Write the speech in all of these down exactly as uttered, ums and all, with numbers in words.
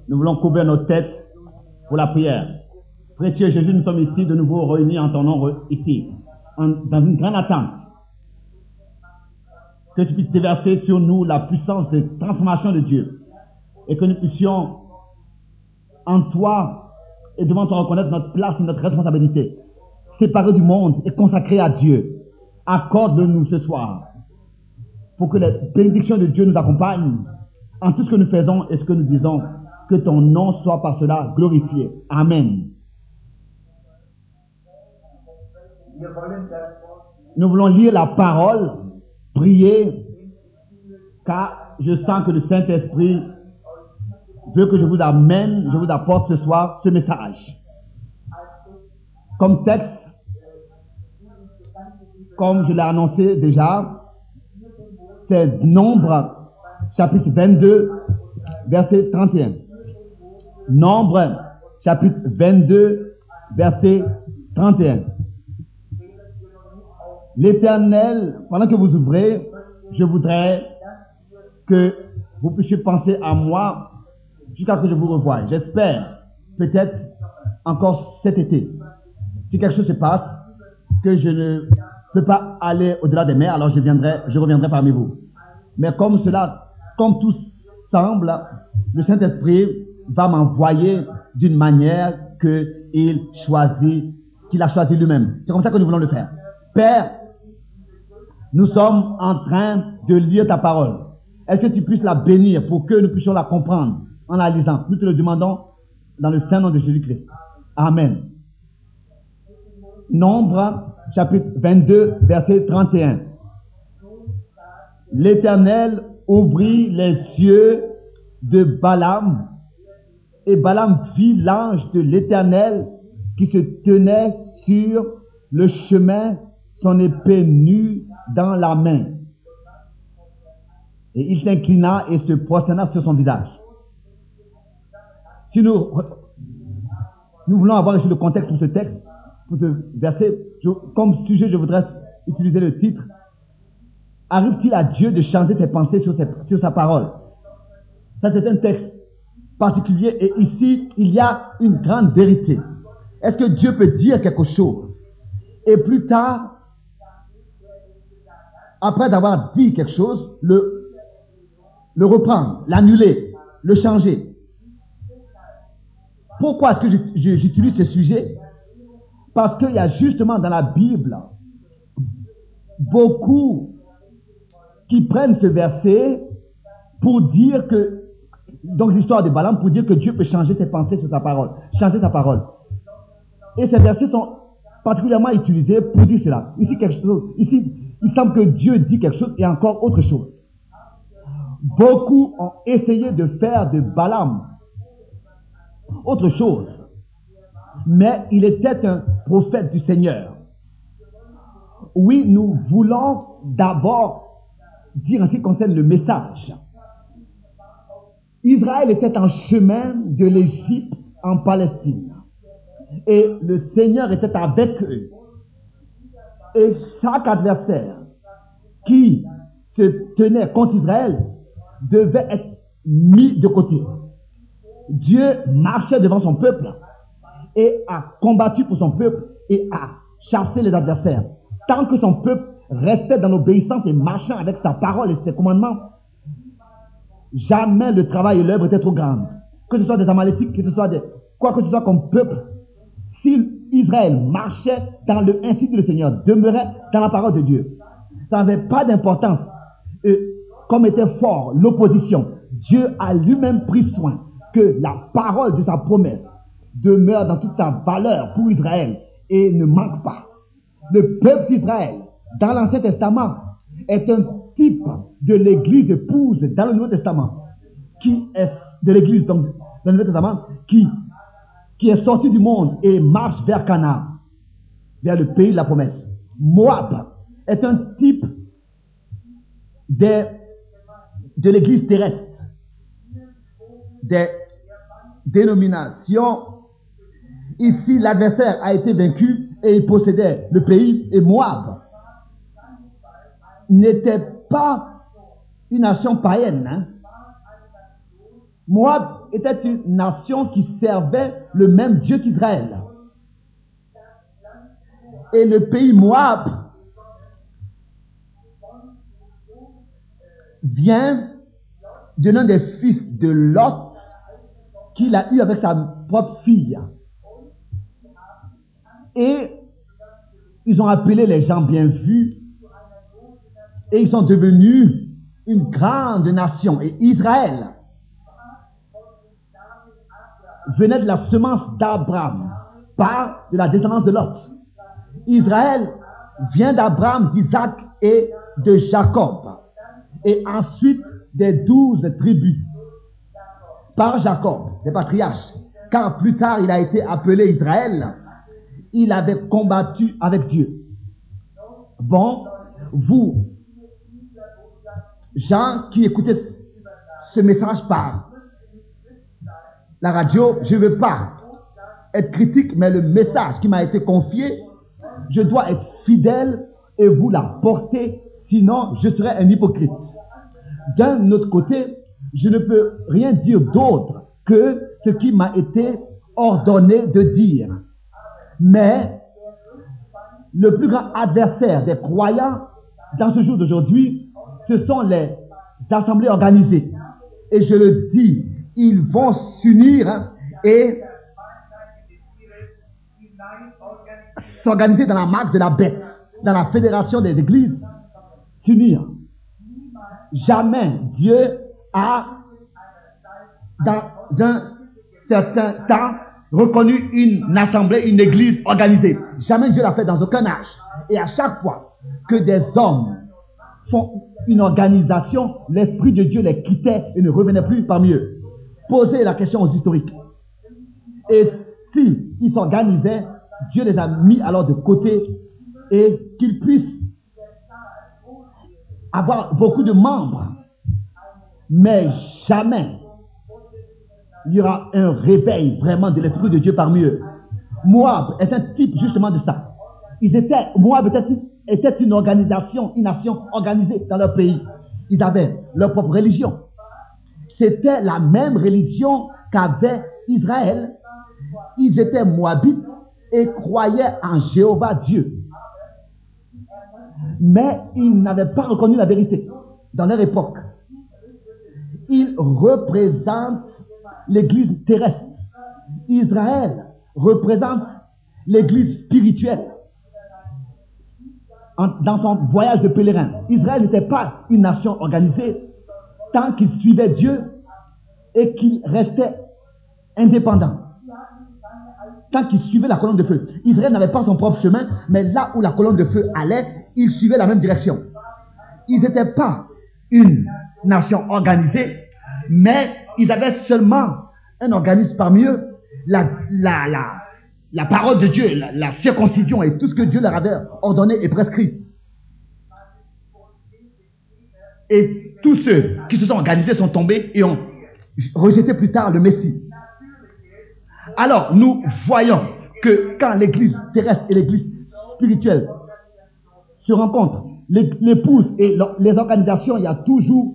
Nous voulons couvrir nos têtes pour la prière. Précieux Jésus, nous sommes ici de nouveau réunis en ton nom, ici, en, dans une grande attente. Que tu puisses déverser sur nous la puissance de transformation de Dieu et que nous puissions en toi et devant toi reconnaître notre place et notre responsabilité, séparés du monde et consacrés à Dieu. Accorde-le-nous ce soir pour que les bénédictions de Dieu nous accompagnent en tout ce que nous faisons et ce que nous disons. Que ton nom soit par cela glorifié. Amen. Nous voulons lire la parole, prier, car je sens que le Saint-Esprit veut que je vous amène, je vous apporte ce soir ce message. Comme texte, comme je l'ai annoncé déjà, c'est Nombre, chapitre vingt-deux, verset trente et un. Nombre, chapitre vingt-deux, verset trente et un. L'Éternel, pendant que vous ouvrez, je voudrais que vous puissiez penser à moi jusqu'à ce que je vous revoie. J'espère, peut-être encore cet été. Si quelque chose se passe, que je ne peux pas aller au-delà des mers, alors je viendrai, je reviendrai parmi vous. Mais comme cela, comme tout semble, le Saint-Esprit va m'envoyer d'une manière qu'il choisit, qu'il a choisi lui-même. C'est comme ça que nous voulons le faire. Père, nous sommes en train de lire ta parole. Est-ce que tu puisses la bénir pour que nous puissions la comprendre en la lisant? Nous te le demandons dans le saint nom de Jésus-Christ. Amen. Nombre, chapitre vingt-deux, verset trente et un. L'Éternel ouvrit les yeux de Balaam, et Balaam vit l'ange de l'Éternel qui se tenait sur le chemin, son épée nue dans la main. Et il s'inclina et se prosterna sur son visage. Si nous, nous voulons avoir ici le contexte pour ce texte, pour ce verset, je, comme sujet, je voudrais utiliser le titre. Arrive-t-il à Dieu de changer ses pensées sur, ses, sur sa parole? Ça, c'est un texte particulier et ici, il y a une grande vérité. Est-ce que Dieu peut dire quelque chose et plus tard, après avoir dit quelque chose, le, le reprendre, l'annuler, le changer? Pourquoi est-ce que j'utilise ce sujet? Parce qu'il y a justement dans la Bible beaucoup qui prennent ce verset pour dire que, donc l'histoire de Balaam, pour dire que Dieu peut changer ses pensées sur sa parole, changer sa parole. Et ces versets sont particulièrement utilisés pour dire cela. Ici, quelque chose, ici, il semble que Dieu dit quelque chose et encore autre chose. Beaucoup ont essayé de faire de Balaam autre chose. Mais il était un prophète du Seigneur. Oui, nous voulons d'abord dire en ce qui concerne le message. Israël était en chemin de l'Égypte en Palestine. Et le Seigneur était avec eux. Et chaque adversaire qui se tenait contre Israël devait être mis de côté. Dieu marchait devant son peuple et a combattu pour son peuple et a chassé les adversaires. Tant que son peuple restait dans l'obéissance et marchant avec sa parole et ses commandements, jamais le travail et l'œuvre étaient trop grandes. Que ce soit des Amalétiques, que ce soit des, quoi que ce soit comme peuple, si Israël marchait dans le ainsi dit le Seigneur, demeurait dans la parole de Dieu, ça n'avait pas d'importance. Et comme était fort l'opposition, Dieu a lui-même pris soin que la parole de sa promesse demeure dans toute sa valeur pour Israël et ne manque pas. Le peuple d'Israël, dans l'Ancien Testament, est un type de l'église épouse dans le Nouveau Testament, qui est de l'église donc, dans le Nouveau Testament, qui, qui est sortie du monde et marche vers Canaan, vers le pays de la promesse. Moab est un type des, de l'église terrestre, des dénominations. Ici, l'adversaire a été vaincu et il possédait le pays, et Moab n'était pas une nation païenne, hein? Moab était une nation qui servait le même Dieu qu'Israël. Et le pays Moab vient de l'un des fils de Lot qu'il a eu avec sa propre fille. Et ils ont appelé les gens bien vus et ils sont devenus une grande nation. Et Israël venait de la semence d'Abraham par de la descendance de Lot. Israël vient d'Abraham, d'Isaac et de Jacob. Et ensuite des douze tribus par Jacob, des patriarches. Car plus tard il a été appelé Israël. Il avait combattu avec Dieu. Bon, vous, gens qui écoutez ce message par la radio, je ne veux pas être critique, mais le message qui m'a été confié, je dois être fidèle et vous la porter, sinon je serai un hypocrite. D'un autre côté, je ne peux rien dire d'autre que ce qui m'a été ordonné de dire. Mais le plus grand adversaire des croyants dans ce jour d'aujourd'hui, ce sont les assemblées organisées. Et je le dis, ils vont s'unir et s'organiser dans la marque de la bête, dans la fédération des églises, s'unir. Jamais Dieu a, dans un certain temps, reconnu une assemblée, une église organisée. Jamais Dieu l'a fait dans aucun âge. Et à chaque fois que des hommes font une organisation, l'Esprit de Dieu les quittait et ne revenait plus parmi eux. Posez la question aux historiques. Et si ils s'organisaient, Dieu les a mis alors de côté et qu'ils puissent avoir beaucoup de membres. Mais jamais il y aura un réveil vraiment de l'Esprit de Dieu parmi eux. Moab est un type justement de ça. Ils étaient, Moab était, était une organisation, une nation organisée dans leur pays. Ils avaient leur propre religion. C'était la même religion qu'avait Israël. Ils étaient moabites et croyaient en Jéhovah Dieu. Mais ils n'avaient pas reconnu la vérité dans leur époque. Ils représentent l'église terrestre. Israël représente l'église spirituelle. En, dans son voyage de pèlerin, Israël n'était pas une nation organisée tant qu'il suivait Dieu et qu'il restait indépendant. Tant qu'il suivait la colonne de feu. Israël n'avait pas son propre chemin, mais là où la colonne de feu allait, il suivait la même direction. Ils n'étaient pas une nation organisée, mais ils avaient seulement un organisme parmi eux, la, la, la, la parole de Dieu, la, la circoncision et tout ce que Dieu leur avait ordonné et prescrit. Et tous ceux qui se sont organisés sont tombés et ont rejeté plus tard le Messie. Alors, nous voyons que quand l'église terrestre et l'église spirituelle se rencontrent, l'épouse et les organisations, il y a toujours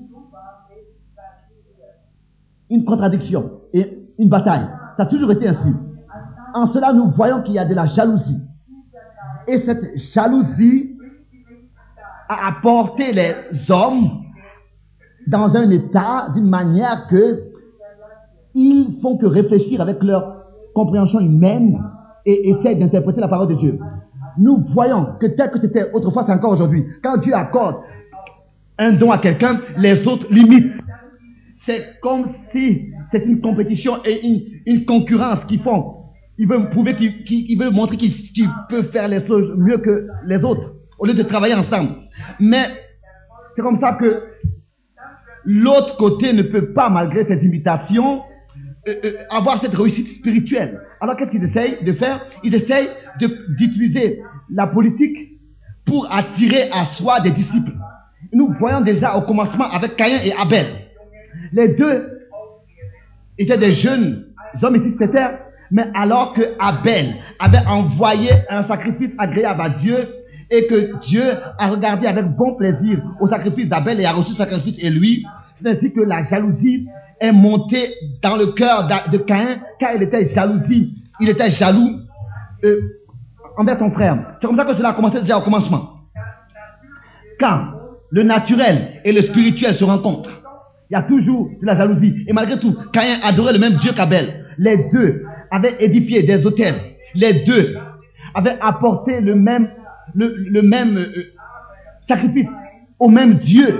une contradiction et une bataille. Ça a toujours été ainsi. En cela, nous voyons qu'il y a de la jalousie. Et cette jalousie a apporté les hommes dans un état d'une manière que ils font que réfléchir avec leur compréhension humaine et essaient d'interpréter la parole de Dieu. Nous voyons que tel que c'était autrefois, c'est encore aujourd'hui. Quand Dieu accorde un don à quelqu'un, les autres l'imitent. C'est comme si c'est une compétition et une, une concurrence qu'ils font. Ils veulent prouver qu'ils, qu'ils veulent montrer qu'ils, qu'ils peuvent faire les choses mieux que les autres, au lieu de travailler ensemble. Mais c'est comme ça que l'autre côté ne peut pas, malgré ses imitations, euh, euh, avoir cette réussite spirituelle. Alors qu'est-ce qu'ils essayent de faire? Ils essayent de, d'utiliser la politique pour attirer à soi des disciples. Nous voyons déjà au commencement avec Caïn et Abel. Les deux étaient des jeunes hommes ici sur cette terre, mais alors que Abel avait envoyé un sacrifice agréable à Dieu et que Dieu a regardé avec bon plaisir au sacrifice d'Abel et a reçu le sacrifice et lui, c'est ainsi que la jalousie est monté dans le cœur de Caïn, car il était jaloux, il était jaloux euh, envers son frère. C'est comme ça que cela a commencé déjà au commencement. Quand le naturel et le spirituel se rencontrent, il y a toujours de la jalousie. Et malgré tout, Caïn adorait le même Dieu qu'Abel. Les deux avaient édifié des autels. Les deux avaient apporté le même, le, le même euh, sacrifice au même Dieu.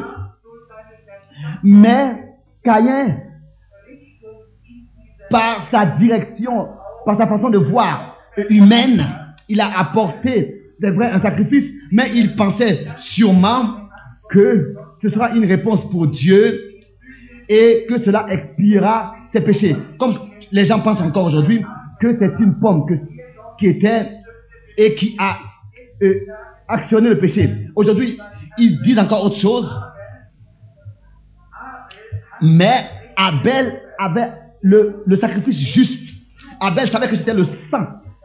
Mais Caïn, par sa direction, par sa façon de voir euh, humaine, il a apporté, c'est vrai, un sacrifice, mais il pensait sûrement que ce sera une réponse pour Dieu et que cela expiera ses péchés. Comme les gens pensent encore aujourd'hui que c'est une pomme que, qui était et qui a euh, actionné le péché. Aujourd'hui, ils disent encore autre chose. Mais Abel avait le, le sacrifice juste. Abel savait que c'était le sang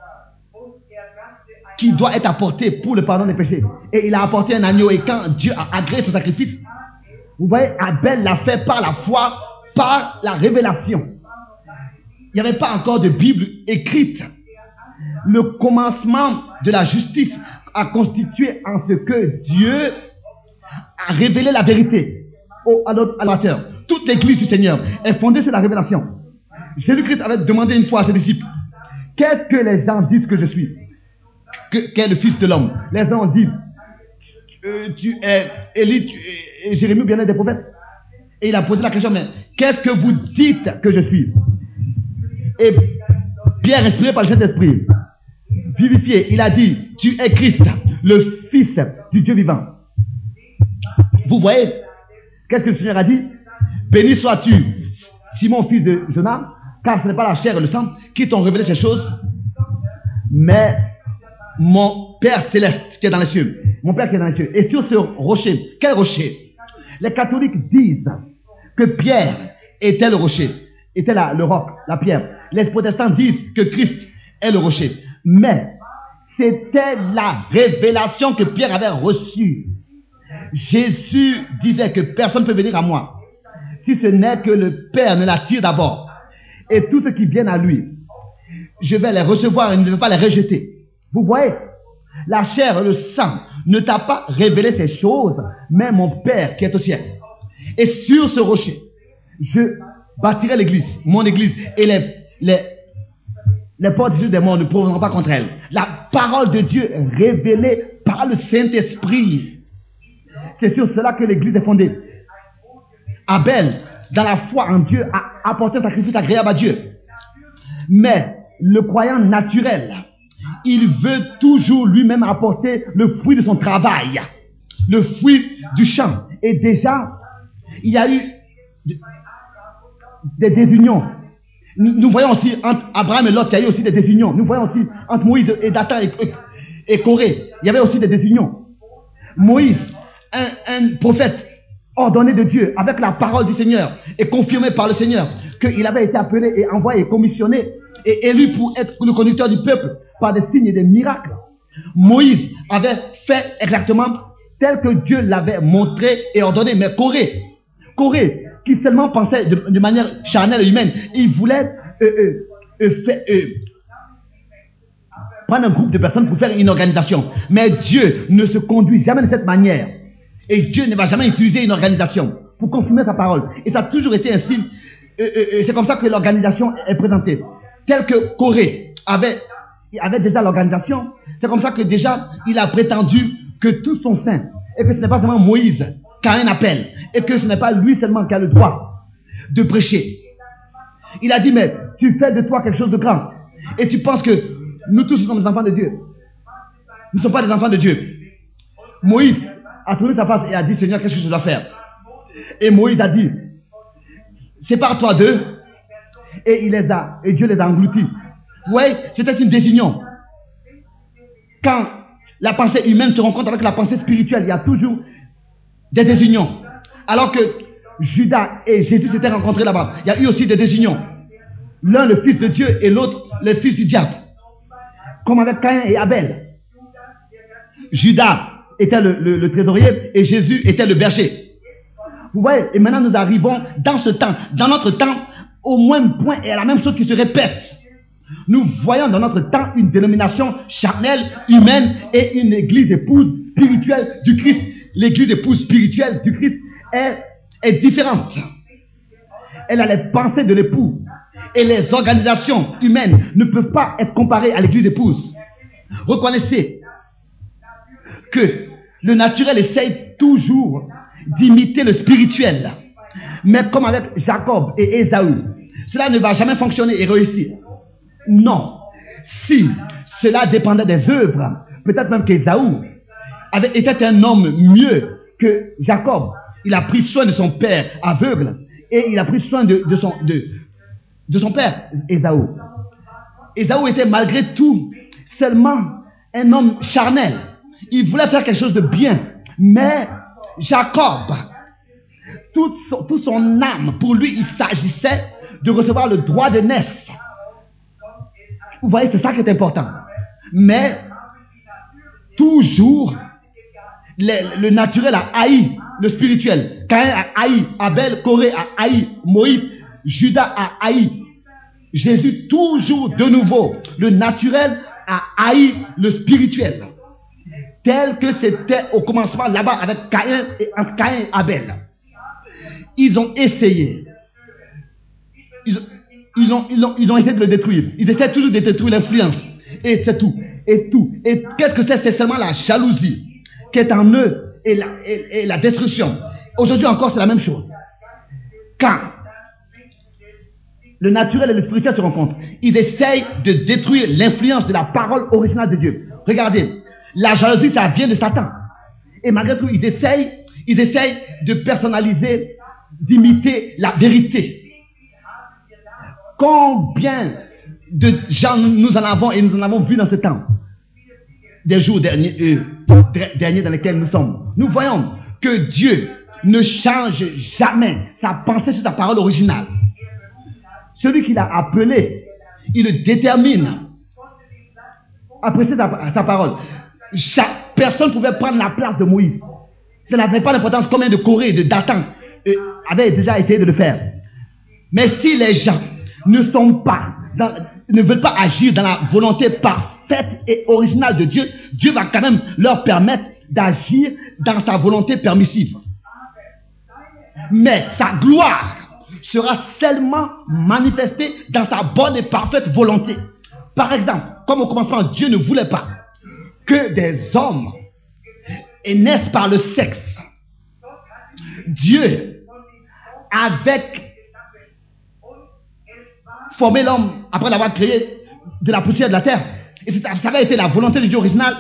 qui doit être apporté pour le pardon des péchés. Et il a apporté un agneau. Et quand Dieu a agréé ce sacrifice, vous voyez, Abel l'a fait par la foi, par la révélation. Il n'y avait pas encore de Bible écrite. Le commencement de la justice a constitué en ce que Dieu a révélé la vérité au, à l'adorateur. Toute l'église du Seigneur est fondée sur la révélation. Jésus-Christ avait demandé une fois à ses disciples, qu'est-ce que les gens disent que je suis? Que, qu'est le Fils de l'homme? Les gens disent, euh, tu es Élie, tu es Jérémie, bien des prophètes. Et il a posé la question, mais qu'est-ce que vous dites que je suis? Et Pierre, inspiré par le Saint-Esprit, vivifié, il a dit, tu es Christ, le Fils du Dieu vivant. Vous voyez, qu'est-ce que le Seigneur a dit? Béni sois-tu, Simon, fils de Jonas, car ce n'est pas la chair et le sang qui t'ont révélé ces choses, mais mon Père céleste qui est dans les cieux. Mon Père qui est dans les cieux. Et sur ce rocher, quel rocher? Les catholiques disent que Pierre était le rocher, était la, le roc, la pierre. Les protestants disent que Christ est le rocher. Mais c'était la révélation que Pierre avait reçue. Jésus disait que personne ne peut venir à moi si ce n'est que le Père ne l'attire d'abord. Et tous ceux qui viennent à lui, je vais les recevoir et ne vais pas les rejeter. Vous voyez, la chair et le sang ne t'a pas révélé ces choses, mais mon Père qui est au ciel. Et sur ce rocher, je bâtirai l'église, mon église, et les, les, les portes des morts ne pourront pas contre elle. La parole de Dieu révélée par le Saint-Esprit. C'est sur cela que l'église est fondée. Abel, dans la foi en Dieu, a apporté un sacrifice agréable à Dieu. Mais le croyant naturel, il veut toujours lui-même apporter le fruit de son travail, le fruit du champ. Et déjà, il y a eu des désunions. Nous, nous voyons aussi entre Abraham et Lot, il y a eu aussi des désunions. Nous voyons aussi entre Moïse et Dathan et, et, et Corée, il y avait aussi des désunions. Moïse, un, un prophète ordonné de Dieu, avec la parole du Seigneur, et confirmé par le Seigneur, qu'il avait été appelé et envoyé, commissionné, et élu pour être le conducteur du peuple, par des signes et des miracles. Moïse avait fait exactement tel que Dieu l'avait montré et ordonné. Mais Corée, Corée, qui seulement pensait de, de manière charnelle et humaine, il voulait euh, euh, euh, fait, euh, prendre un groupe de personnes pour faire une organisation. Mais Dieu ne se conduit jamais de cette manière. Et Dieu ne va jamais utiliser une organisation pour confirmer sa parole. Et ça a toujours été ainsi. Euh, euh, c'est comme ça que l'organisation est présentée. Tel que Corée avait, avait déjà l'organisation, c'est comme ça que déjà il a prétendu que tous sont saints. Et que ce n'est pas seulement Moïse qui a un appel. Et que ce n'est pas lui seulement qui a le droit de prêcher. Il a dit, mais tu fais de toi quelque chose de grand. Et tu penses que nous tous sommes des enfants de Dieu. Nous ne sommes pas des enfants de Dieu. Moïse a tourné sa face et a dit, Seigneur, qu'est-ce que je dois faire? Et Moïse a dit, sépare-toi d'eux. Et il les a, et Dieu les a engloutis. Vous voyez, c'était une désunion. Quand la pensée humaine se rencontre avec la pensée spirituelle, il y a toujours des désunions. Alors que Judas et Jésus s'étaient rencontrés là-bas, il y a eu aussi des désunions. L'un le fils de Dieu et l'autre le fils du diable. Comme avec Caïn et Abel. Judas était le, le, le trésorier et Jésus était le berger. Vous voyez, et maintenant nous arrivons dans ce temps. Dans notre temps, au moins point est la même chose qui se répète. Nous voyons dans notre temps une dénomination charnelle, humaine et une église épouse spirituelle du Christ. L'église épouse spirituelle du Christ est, est différente. Elle a les pensées de l'époux. Et les organisations humaines ne peuvent pas être comparées à l'église épouse. Reconnaissez que le naturel essaye toujours d'imiter le spirituel. Mais comme avec Jacob et Ésaü, cela ne va jamais fonctionner et réussir. Non. Si cela dépendait des œuvres, peut-être même qu'Ésaü avait était un homme mieux que Jacob. Il a pris soin de son père aveugle et il a pris soin de, de, son, de, de son père, Ésaü. Ésaü était malgré tout seulement un homme charnel. Il voulait faire quelque chose de bien. Mais Jacob, toute son, toute son âme, pour lui, il s'agissait de recevoir le droit de naissance. Vous voyez, c'est ça qui est important. Mais, toujours, le, le naturel a haï le spirituel. Caïn a haï Abel, Corée a haï Moïse, Judas a haï Jésus. Toujours de nouveau, le naturel a haï le spirituel. Tel que c'était au commencement là-bas avec Caïn et, Caïn et Abel. Ils ont essayé. Ils, ils, ont, ils, ont, ils ont essayé de le détruire. Ils essaient toujours de détruire l'influence. Et c'est tout. Et tout. Et qu'est-ce que c'est? C'est seulement la jalousie qui est en eux et la, et, et la destruction. Aujourd'hui encore, c'est la même chose. Quand le naturel et le spirituel se rencontrent, ils essayent de détruire l'influence de la parole originale de Dieu. Regardez, la jalousie, ça vient de Satan. Et malgré tout, ils essayent, ils essayent de personnaliser, d'imiter la vérité. Combien de gens nous en avons et nous en avons vu dans ce temps, des jours derniers, euh, derniers dans lesquels nous sommes. Nous voyons que Dieu ne change jamais sa pensée sur sa parole originale. Celui qui l'a appelé, il le détermine à apprécier sa, sa parole. Chaque personne pouvait prendre la place de Moïse. Ça n'avait pas d'importance combien de Corée et de Dathan euh, avaient déjà essayé de le faire. Mais si les gens ne sont pas, dans, ne veulent pas agir dans la volonté parfaite et originale de Dieu, Dieu va quand même leur permettre d'agir dans sa volonté permissive. Mais sa gloire sera seulement manifestée dans sa bonne et parfaite volonté. Par exemple, comme au commencement, Dieu ne voulait pas que des hommes naissent par le sexe. Dieu, avec formé l'homme après l'avoir créé de la poussière de la terre, et ça avait été la volonté de Dieu originale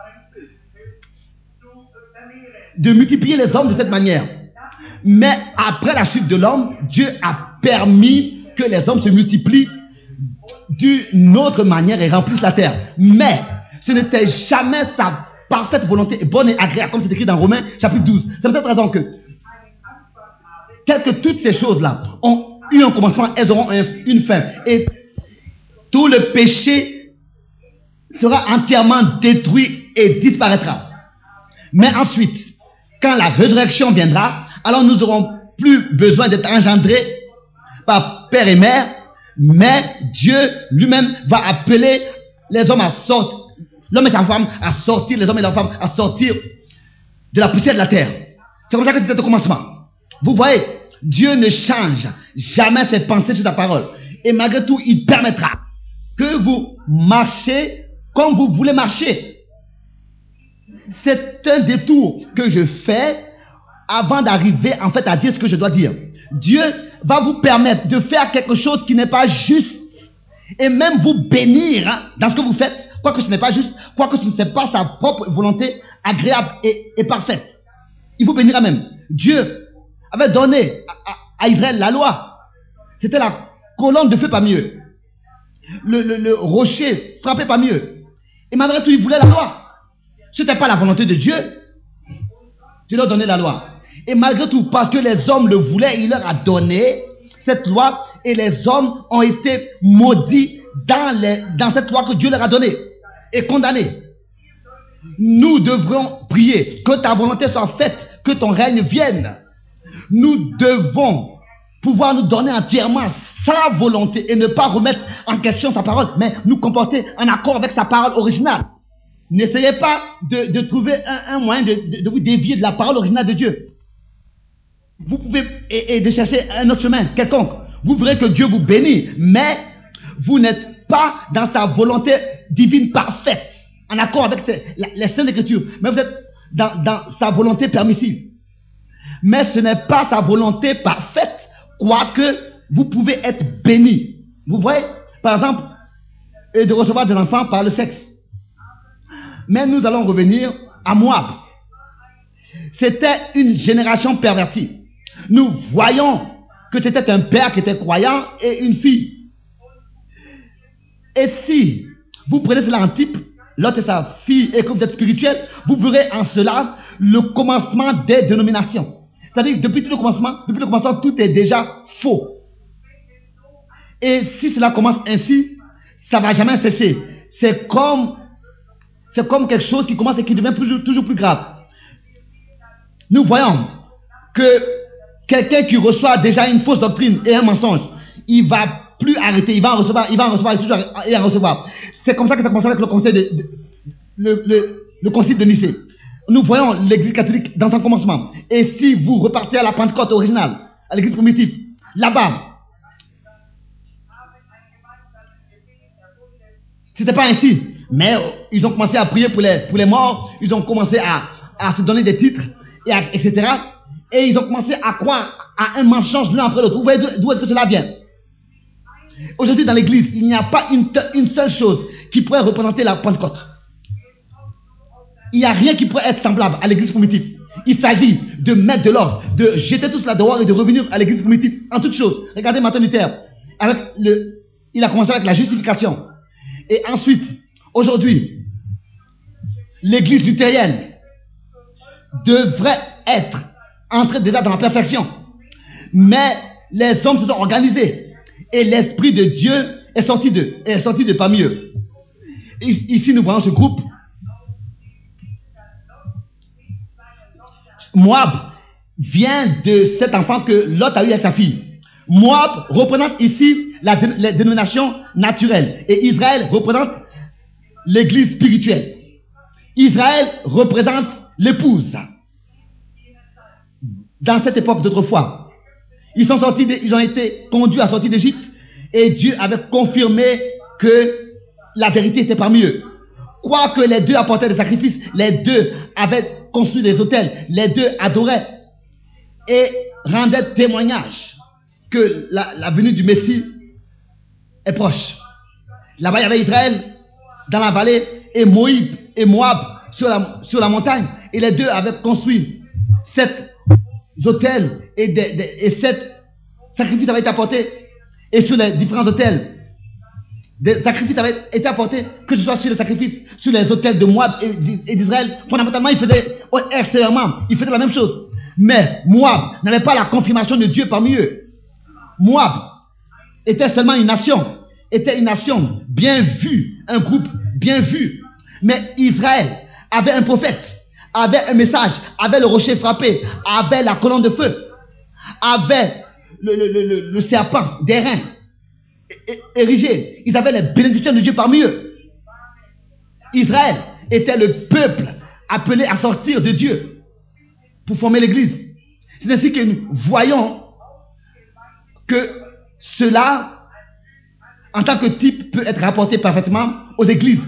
de multiplier les hommes de cette manière. Mais après la chute de l'homme, Dieu a permis que les hommes se multiplient d'une autre manière et remplissent la terre. Mais ce n'était jamais sa parfaite volonté, bonne et agréable, comme c'est écrit dans Romains chapitre douze. C'est pour cette raison que, tel que toutes ces choses-là ont eu un commencement, elles auront un, une fin. Et tout le péché sera entièrement détruit et disparaîtra. Mais ensuite, quand la résurrection viendra, alors nous n'aurons plus besoin d'être engendrés par père et mère, mais Dieu lui-même va appeler les hommes à sortir, l'homme et la femme à sortir, les hommes et la femme à sortir de la poussière de la terre. C'est comme ça que c'était au commencement. Vous voyez, Dieu ne change jamais ses pensées sur sa parole. Et malgré tout, il permettra que vous marchez comme vous voulez marcher. C'est un détour que je fais avant d'arriver en fait à dire ce que je dois dire. Dieu va vous permettre de faire quelque chose qui n'est pas juste et même vous bénir hein, dans ce que vous faites, quoique ce n'est pas juste, quoique ce n'est pas sa propre volonté agréable et, et parfaite. Il vous bénira même. Dieu avait donné à, à, à Israël la loi. C'était la colonne de feu pas mieux. Le, le, le rocher frappé pas mieux. Et malgré tout, il voulait la loi. Ce n'était pas la volonté de Dieu. Dieu leur donnait la loi. Et malgré tout, parce que les hommes le voulaient, il leur a donné cette loi et les hommes ont été maudits dans, les, dans cette loi que Dieu leur a donnée et condamnés. Nous devrions prier que ta volonté soit faite, que ton règne vienne, nous devons pouvoir nous donner entièrement sa volonté et ne pas remettre en question sa parole, mais nous comporter en accord avec sa parole originale. N'essayez pas de, de trouver un, un moyen de, de, de vous dévier de la parole originale de Dieu. Vous pouvez, et, et de chercher un autre chemin, quelconque. Vous verrez que Dieu vous bénit, mais vous n'êtes pas dans sa volonté divine parfaite, en accord avec ses, la, les Saintes Écritures, mais vous êtes dans, dans sa volonté permissive. Mais ce n'est pas sa volonté parfaite, quoique vous pouvez être béni. Vous voyez, par exemple, et de recevoir des enfants par le sexe. Mais nous allons revenir à Moab. C'était une génération pervertie. Nous voyons que c'était un père qui était croyant et une fille. Et si vous prenez cela en type, l'autre est sa fille et que vous êtes spirituel, vous verrez en cela le commencement des dénominations. C'est-à-dire que depuis tout le commencement, depuis le commencement, tout est déjà faux. Et si cela commence ainsi, ça ne va jamais cesser. C'est comme, c'est comme quelque chose qui commence et qui devient toujours, toujours plus grave. Nous voyons que quelqu'un qui reçoit déjà une fausse doctrine et un mensonge, il va plus arrêter, il va en recevoir, il va en recevoir et toujours et en recevoir. C'est comme ça que ça commence avec le conseil de, de le, le, le concile de Nicée. Nous voyons l'église catholique dans son commencement. Et si vous repartez à la Pentecôte originale, à l'église primitive, là-bas, c'était pas ainsi. Mais euh, ils ont commencé à prier pour les, pour les morts, ils ont commencé à, à se donner des titres, et à, et cetera. Et ils ont commencé à croire à un mensonge l'un après l'autre. Vous voyez d'où est-ce que cela vient? Aujourd'hui, dans l'église, il n'y a pas une, une seule chose qui pourrait représenter la Pentecôte. Il n'y a rien qui pourrait être semblable à l'église primitive. Il s'agit de mettre de l'ordre, de jeter tout cela dehors et de revenir à l'église primitive en toutes choses. Regardez Martin Luther. Avec le, il a commencé avec la justification. Et ensuite, aujourd'hui, l'église luthérienne devrait être entrée déjà dans la perfection. Mais les hommes se sont organisés et l'Esprit de Dieu est sorti d'eux, est sorti de parmi eux. Ici, nous voyons ce groupe. Moab vient de cet enfant que Lot a eu avec sa fille. Moab représente ici la, dé la dénomination naturelle et Israël représente l'église spirituelle. Israël représente l'épouse. Dans cette époque d'autrefois, ils sont sortis, de, ils ont été conduits à sortir d'Égypte et Dieu avait confirmé que la vérité était parmi eux. Quoique les deux apportaient des sacrifices, les deux avaient construit des autels, les deux adoraient et rendaient témoignage que la, la venue du Messie est proche. Là-bas, il y avait Israël dans la vallée et Moïse et Moab sur la, sur la montagne. Et les deux avaient construit sept autels et, des, des, et sept sacrifices avaient été apportés. Et sur les différents autels, des sacrifices avaient été apportés, que ce soit sur les sacrifices, sur les autels de Moab et d'Israël. Fondamentalement, ils faisaient extérieurement, ils faisaient la même chose. Mais Moab n'avait pas la confirmation de Dieu parmi eux. Moab était seulement une nation, était une nation bien vue, un groupe bien vu. Mais Israël avait un prophète, avait un message, avait le rocher frappé, avait la colonne de feu, avait le, le, le, le serpent d'airain érigé. Ils avaient les bénédictions de Dieu parmi eux. Israël était le peuple appelé à sortir de Dieu pour former l'église. C'est ainsi que nous voyons que cela, en tant que type, peut être rapporté parfaitement aux églises.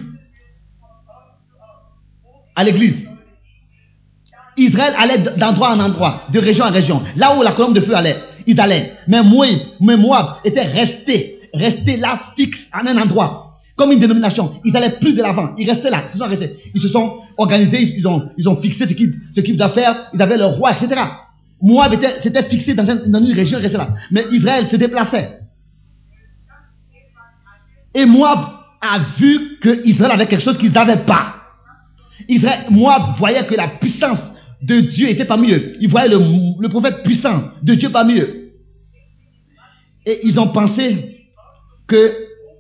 À l'église. Israël allait d'endroit en endroit, de région en région. Là où la colonne de feu allait, ils allaient. Mais Moab, mais Moab était resté, resté là, fixe, en un endroit. Comme une dénomination. Ils n'allaient plus de l'avant. Ils restaient là. Ils se sont restés. Ils se sont organisés. Ils ont, ils ont fixé ce qu'ils ce qu'ils doivent faire. Ils avaient leur roi, et cetera. Moab s'était fixé dans, un, dans une région, il restait là. Mais Israël se déplaçait. Et Moab a vu que Israël avait quelque chose qu'ils n'avaient pas. Israël, Moab voyait que la puissance de Dieu était parmi eux. Ils voyaient le, le prophète puissant de Dieu parmi eux. Et ils ont pensé que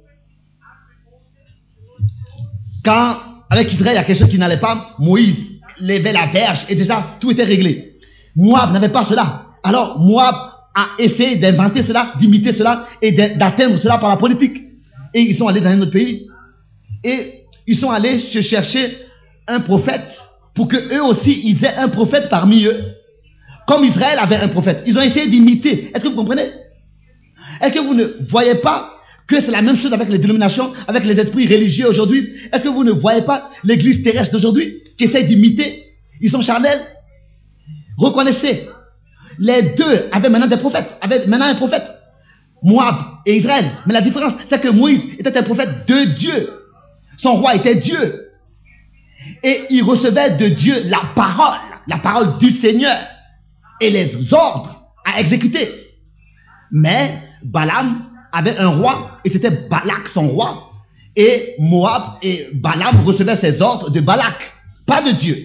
quand avec Israël il y a quelque chose qui n'allait pas, Moïse levait la verge et déjà tout était réglé. Moab n'avait pas cela. Alors Moab a essayé d'inventer cela, d'imiter cela et d'atteindre cela par la politique. Et ils sont allés dans un autre pays et ils sont allés se chercher un prophète pour que eux aussi ils aient un prophète parmi eux, comme Israël avait un prophète. Ils ont essayé d'imiter. Est-ce que vous comprenez? Est-ce que vous ne voyez pas que c'est la même chose avec les dénominations, avec les esprits religieux aujourd'hui? Est-ce que vous ne voyez pas l'église terrestre d'aujourd'hui qui essaie d'imiter? Ils sont charnels. Reconnaissez, les deux avaient maintenant des prophètes, avaient maintenant un prophète, Moab et Israël. Mais la différence, c'est que Moïse était un prophète de Dieu. Son roi était Dieu. Et il recevait de Dieu la parole, la parole du Seigneur et les ordres à exécuter. Mais Balaam avait un roi et c'était Balak son roi. Et Moab et Balaam recevaient ses ordres de Balak, pas de Dieu.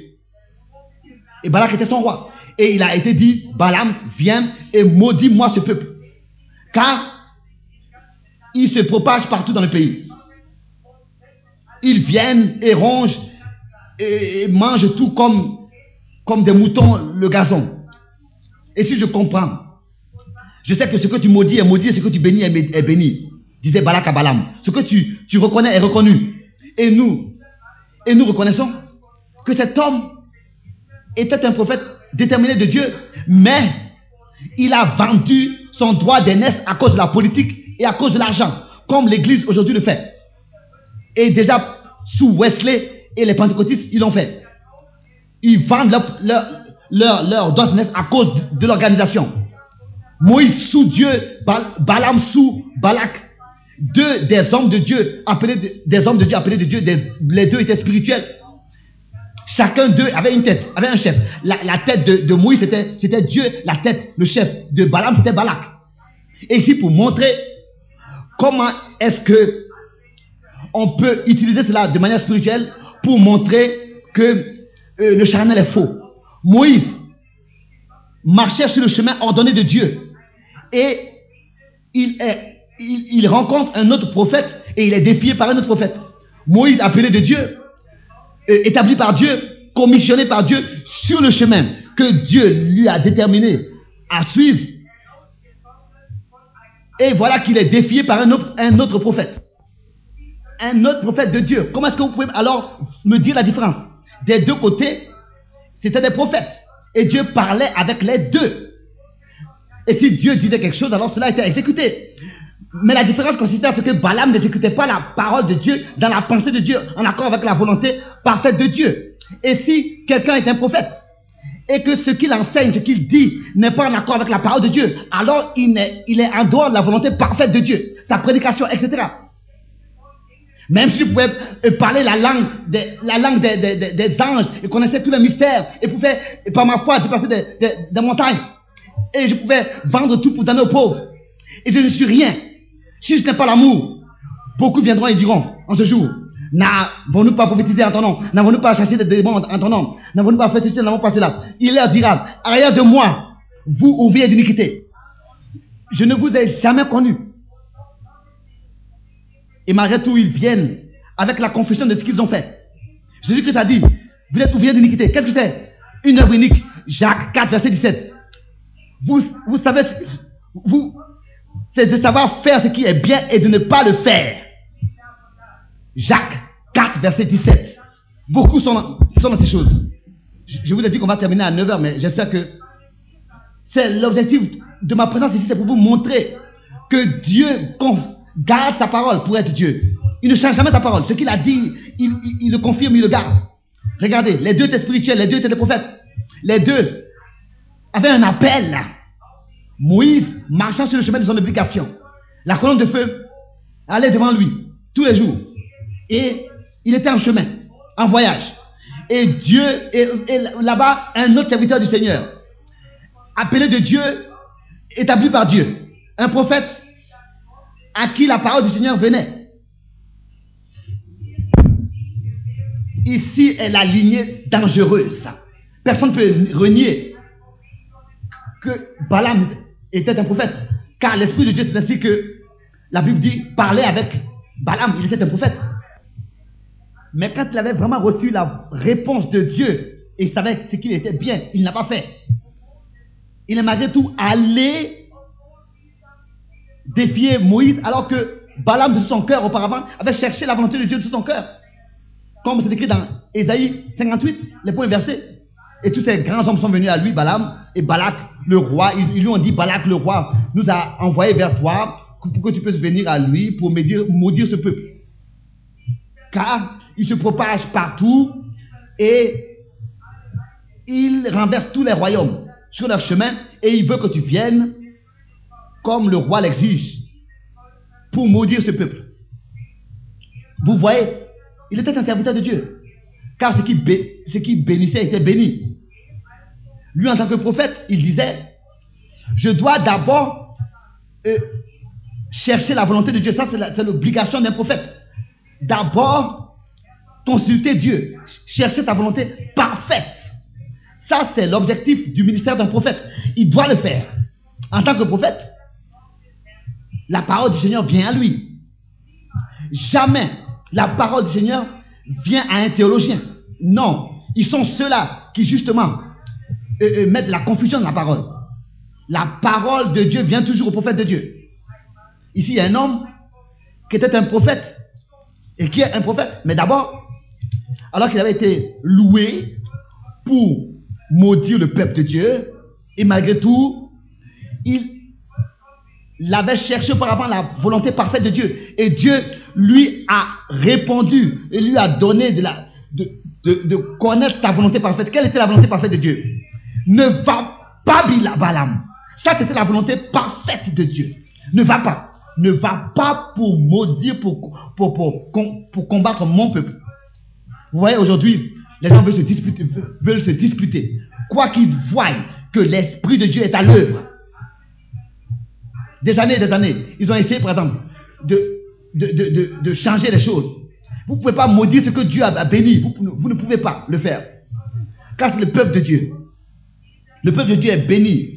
Et Balak était son roi. Et il a été dit, Balaam, viens et maudis-moi ce peuple. Car ils se propagent partout dans le pays. Ils viennent et rongent et mangent tout comme, comme des moutons le gazon. Et si je comprends, je sais que ce que tu maudis est maudit et ce que tu bénis est béni, disait Balak à Balaam. Ce que tu, tu reconnais est reconnu. Et nous, et nous reconnaissons que cet homme était un prophète déterminé de Dieu, mais il a vendu son droit d'aînesse à cause de la politique et à cause de l'argent, comme l'église aujourd'hui le fait. Et déjà, sous Wesley et les pentecôtistes, ils l'ont fait. Ils vendent leur, leur, leur, leur droit d'aînesse à cause de, de l'organisation. Moïse sous Dieu, Balaam sous Balak. Deux des hommes de Dieu appelés des hommes de Dieu appelés de Dieu, des, les deux étaient spirituels. Chacun d'eux avait une tête, avait un chef. La, la tête de, de Moïse c'était, c'était Dieu, la tête, le chef de Balaam c'était Balak. Et ici pour montrer comment est-ce que on peut utiliser cela de manière spirituelle pour montrer que euh, le charnel est faux. Moïse marchait sur le chemin ordonné de Dieu et il, est, il, il rencontre un autre prophète et il est défié par un autre prophète. Moïse appelé de Dieu, euh, établi par Dieu, commissionné par Dieu sur le chemin que Dieu lui a déterminé à suivre. Et voilà qu'il est défié par un autre, un autre prophète. Un autre prophète de Dieu. Comment est-ce que vous pouvez alors me dire la différence? Des deux côtés, c'était des prophètes. Et Dieu parlait avec les deux. Et si Dieu disait quelque chose, alors cela était exécuté. Mais la différence consistait à ce que Balaam n'exécutait pas la parole de Dieu dans la pensée de Dieu, en accord avec la volonté parfaite de Dieu. Et si quelqu'un est un prophète, et que ce qu'il enseigne, ce qu'il dit, n'est pas en accord avec la parole de Dieu, alors il est, il est en dehors de la volonté parfaite de Dieu, sa prédication, et cetera. Même s'il pouvait parler la langue des, la langue des, des, des, des anges, et connaissait tous les mystères, et pouvait, par ma foi, déplacer des, des, des montagnes, et je pouvais vendre tout pour donner aux pauvres, et je ne suis rien. Si je n'ai pas l'amour, beaucoup viendront et diront, en ce jour, n'avons-nous pas prophétisé en ton nom? N'avons-nous pas chassé des démons en ton nom? N'avons-nous pas fait ceci, n'avons pas cela? Il leur dira, arrière de moi, vous ouvriers d'iniquité. Je ne vous ai jamais connu. Et malgré tout, ils viennent avec la confession de ce qu'ils ont fait. Jésus-Christ a dit, vous êtes ouvriers d'iniquité. Qu'est-ce que c'est? Une œuvre unique. Jacques quatre, verset dix-sept. Vous, vous savez, vous, c'est de savoir faire ce qui est bien et de ne pas le faire. Jacques quatre, verset dix-sept. Beaucoup sont dans, sont dans ces choses. Je, je vous ai dit qu'on va terminer à neuf heures, mais j'espère que c'est l'objectif de ma présence ici, c'est pour vous montrer que Dieu garde sa parole pour être Dieu. Il ne change jamais sa parole. Ce qu'il a dit, il, il, il le confirme, il le garde. Regardez, les deux étaient spirituels, les deux étaient des prophètes. Les deux avaient un appel là. Moïse marchant sur le chemin de son obligation. La colonne de feu allait devant lui tous les jours. Et il était en chemin, en voyage. Et Dieu, et, et là-bas, un autre serviteur du Seigneur, appelé de Dieu, établi par Dieu. Un prophète à qui la parole du Seigneur venait. Ici est la lignée dangereuse. Personne ne peut renier que Balaam était un prophète. Car l'Esprit de Dieu, c'est ainsi que la Bible dit, parlait avec Balaam, il était un prophète. Mais quand il avait vraiment reçu la réponse de Dieu, et il savait ce qu'il était bien, il n'a pas fait. il est malgré tout allé défier Moïse, alors que Balaam de tout son cœur auparavant avait cherché la volonté de Dieu de tout son cœur. Comme c'est écrit dans Ésaïe cinquante-huit, les premiers versets. Et tous ces grands hommes sont venus à lui, Balaam et Balak, le roi. Ils, ils lui ont dit, Balak, le roi, nous a envoyé vers toi pour que tu puisses venir à lui pour maudire, maudire ce peuple. Car il se propage partout et il renverse tous les royaumes sur leur chemin et il veut que tu viennes comme le roi l'exige pour maudire ce peuple. Vous voyez, il était un serviteur de Dieu, car ce qui, bé, ce qui bénissait était béni. Lui, en tant que prophète, il disait, je dois d'abord euh, chercher la volonté de Dieu. Ça, c'est l'obligation d'un prophète. D'abord, consulter Dieu, chercher sa volonté parfaite. Ça, c'est l'objectif du ministère d'un prophète. Il doit le faire. En tant que prophète, la parole du Seigneur vient à lui. Jamais la parole du Seigneur vient à un théologien. Non, ils sont ceux-là qui justement euh, euh, mettent la confusion dans la parole. La parole de Dieu vient toujours au prophète de Dieu. Ici, il y a un homme qui était un prophète et qui est un prophète, mais d'abord, alors qu'il avait été loué pour maudire le peuple de Dieu, et malgré tout, il l'avait cherché auparavant la volonté parfaite de Dieu. Et Dieu lui a répondu et lui a donné de, la, de, de, de connaître sa volonté parfaite. Quelle était la volonté parfaite de Dieu? Ne va pas, Balaam. Ça, c'était la volonté parfaite de Dieu. Ne va pas. Ne va pas pour maudire, pour, pour, pour, pour, pour combattre mon peuple. Vous voyez, aujourd'hui, les gens veulent se disputer. Veulent se disputer. Quoi qu'ils voient que l'Esprit de Dieu est à l'œuvre. Des années et des années, ils ont essayé, par exemple, de, de, de, de, de changer les choses. Vous ne pouvez pas maudire ce que Dieu a béni. Vous, vous ne pouvez pas le faire. Car c'est le peuple de Dieu. Le peuple de Dieu est béni.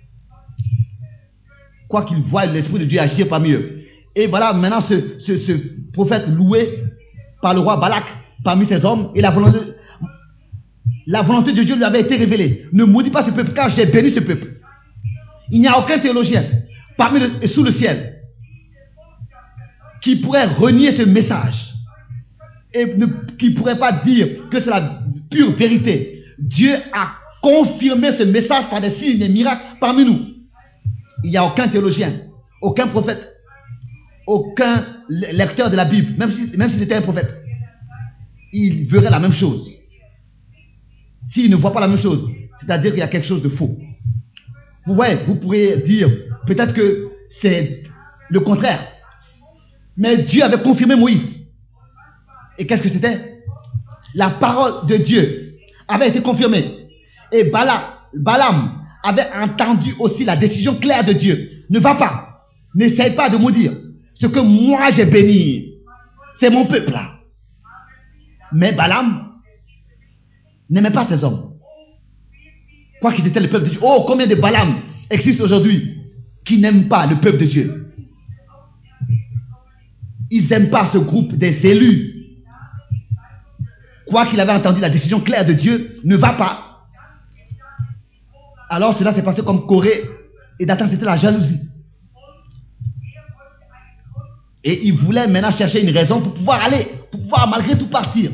Quoi qu'ils voient l'Esprit de Dieu agir parmi eux. Et voilà, maintenant, ce, ce, ce prophète loué par le roi Balak, parmi ses hommes, et la volonté, la volonté de Dieu lui avait été révélée. Ne maudis pas ce peuple, car j'ai béni ce peuple. Il n'y a aucun théologien parmi le, sous le ciel qui pourrait renier ce message et ne, qui ne pourrait pas dire que c'est la pure vérité. Dieu a confirmé ce message par des signes et des miracles parmi nous. Il n'y a aucun théologien, aucun prophète, aucun lecteur de la Bible, même si, même s'il était un prophète, il verrait la même chose. S'il ne voit pas la même chose, c'est-à-dire qu'il y a quelque chose de faux. Vous voyez, vous pourriez dire peut-être que c'est le contraire. Mais Dieu avait confirmé Moïse. Et qu'est-ce que c'était? La parole de Dieu avait été confirmée. Et Bala, Balaam avait entendu aussi la décision claire de Dieu. Ne va pas. N'essaye pas de maudire. Ce que moi j'ai béni, c'est mon peuple là. Mais Balaam n'aimait pas ces hommes. Quoi qu'ils étaient le peuple de Dieu. Oh, combien de Balaam existent aujourd'hui qui n'aiment pas le peuple de Dieu. Ils n'aiment pas ce groupe des élus. Quoi qu'il avait entendu la décision claire de Dieu, ne va pas. Alors cela s'est passé comme Corée et Dathan, c'était la jalousie. Et il voulait maintenant chercher une raison pour pouvoir aller, pour pouvoir malgré tout partir.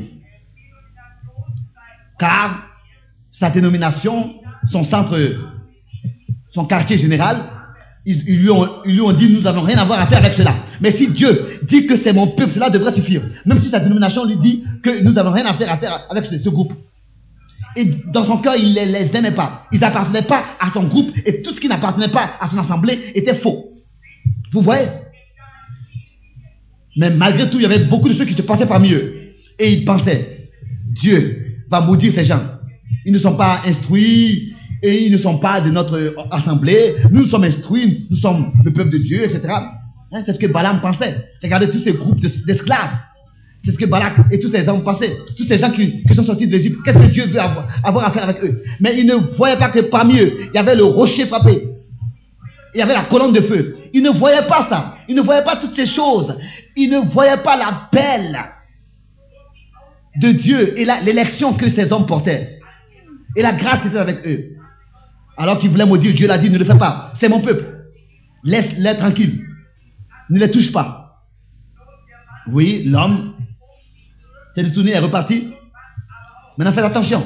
Car sa dénomination, son centre, son quartier général, ils, ils, lui ont, ils lui ont dit, nous n'avons rien à voir à faire avec cela. Mais si Dieu dit que c'est mon peuple, cela devrait suffire. Même si sa dénomination lui dit que nous n'avons rien à faire, à faire avec ce, ce groupe. Et dans son cœur, il ne les, les aimait pas. Ils n'appartenaient pas à son groupe. Et tout ce qui n'appartenait pas à son assemblée était faux. Vous voyez? Mais malgré tout, il y avait beaucoup de ceux qui se passaient parmi eux. Et ils pensaient, Dieu va maudire ces gens. Ils ne sont pas instruits. Et ils ne sont pas de notre assemblée. Nous sommes instruits. Nous sommes le peuple de Dieu, et cetera. Hein, c'est ce que Balaam pensait. Regardez tous ces groupes d'esclaves. C'est ce que Balak et tous ces hommes pensaient. Tous ces gens qui, qui sont sortis de l'Égypte. Qu'est-ce que Dieu veut avoir, avoir à faire avec eux? Mais ils ne voyaient pas que parmi eux, il y avait le rocher frappé. Il y avait la colonne de feu. Ils ne voyaient pas ça. Ils ne voyaient pas toutes ces choses. Ils ne voyaient pas l'appel de Dieu et l'élection que ces hommes portaient. Et la grâce qui était avec eux. Alors qu'il voulait maudire, Dieu l'a dit, ne le fais pas. C'est mon peuple. Laisse-les tranquilles. Ne les touche pas. Oui, l'homme s'est détourné et est reparti. Maintenant, faites attention.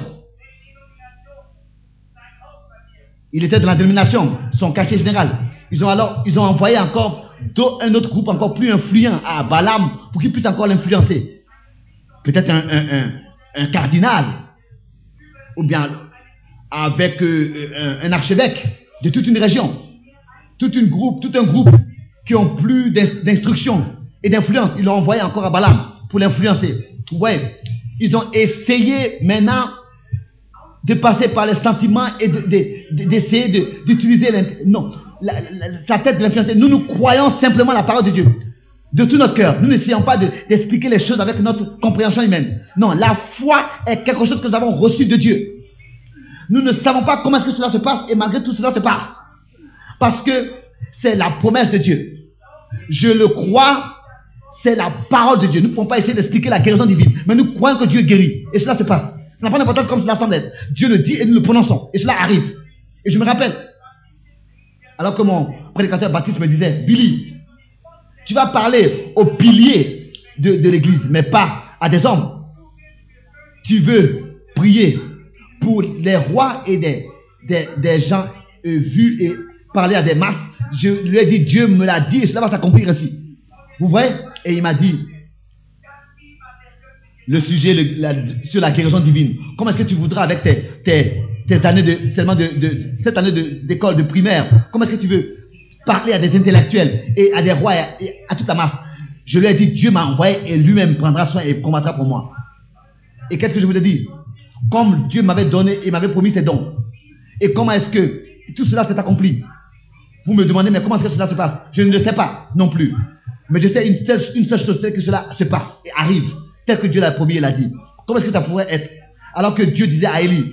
Il était dans la dénomination, son quartier général. Ils ont alors, ils ont envoyé encore un autre groupe encore plus influent à Balaam pour qu'il puisse encore l'influencer. Peut-être un, un, un, un cardinal, ou bien avec euh, un, un archevêque de toute une région, tout, une groupe, tout un groupe qui ont plus d'instruction et d'influence. Ils l'ont envoyé encore à Balaam pour l'influencer. Ouais, ils ont essayé maintenant de passer par les sentiments et d'essayer de, de, de, d'utiliser non, la, la, la tête de l'influencer. Nous, nous croyons simplement la parole de Dieu de tout notre cœur. Nous n'essayons pas d'expliquer de, les choses avec notre compréhension humaine. Non, la foi est quelque chose que nous avons reçu de Dieu. Nous ne savons pas comment est-ce que cela se passe et malgré tout cela se passe. Parce que c'est la promesse de Dieu. Je le crois, c'est la parole de Dieu. Nous ne pouvons pas essayer d'expliquer la guérison divine, mais nous croyons que Dieu guérit et cela se passe. Ça n'a pas d'importance comme cela semble être. Dieu le dit et nous le prononçons. Et cela arrive. Et je me rappelle, alors que mon prédicateur Baptiste me disait, Billy, tu vas parler aux piliers de, de l'église, mais pas à des hommes. Tu veux prier pour les rois et des, des, des gens euh, vus et parler à des masses. Je lui ai dit, Dieu me l'a dit et cela va s'accomplir ainsi. Vous voyez? Et il m'a dit, le sujet le, la, sur la guérison divine. Comment est-ce que tu voudras avec tes, tes, tes années de, seulement de, de, cette année d'école de, de primaire, comment est-ce que tu veux parler à des intellectuels et à des rois et à, et à toute la masse? Je lui ai dit, Dieu m'a envoyé et lui-même prendra soin et combattra pour moi. Et qu'est-ce que je vous ai dit? Comme Dieu m'avait donné et m'avait promis ses dons. Et comment est-ce que tout cela s'est accompli? Vous me demandez, mais comment est-ce que cela se passe? Je ne le sais pas non plus. Mais je sais une seule, une seule chose, c'est que cela se passe et arrive. Tel que Dieu l'a promis et l'a dit. Comment est-ce que ça pourrait être? Alors que Dieu disait à Élie,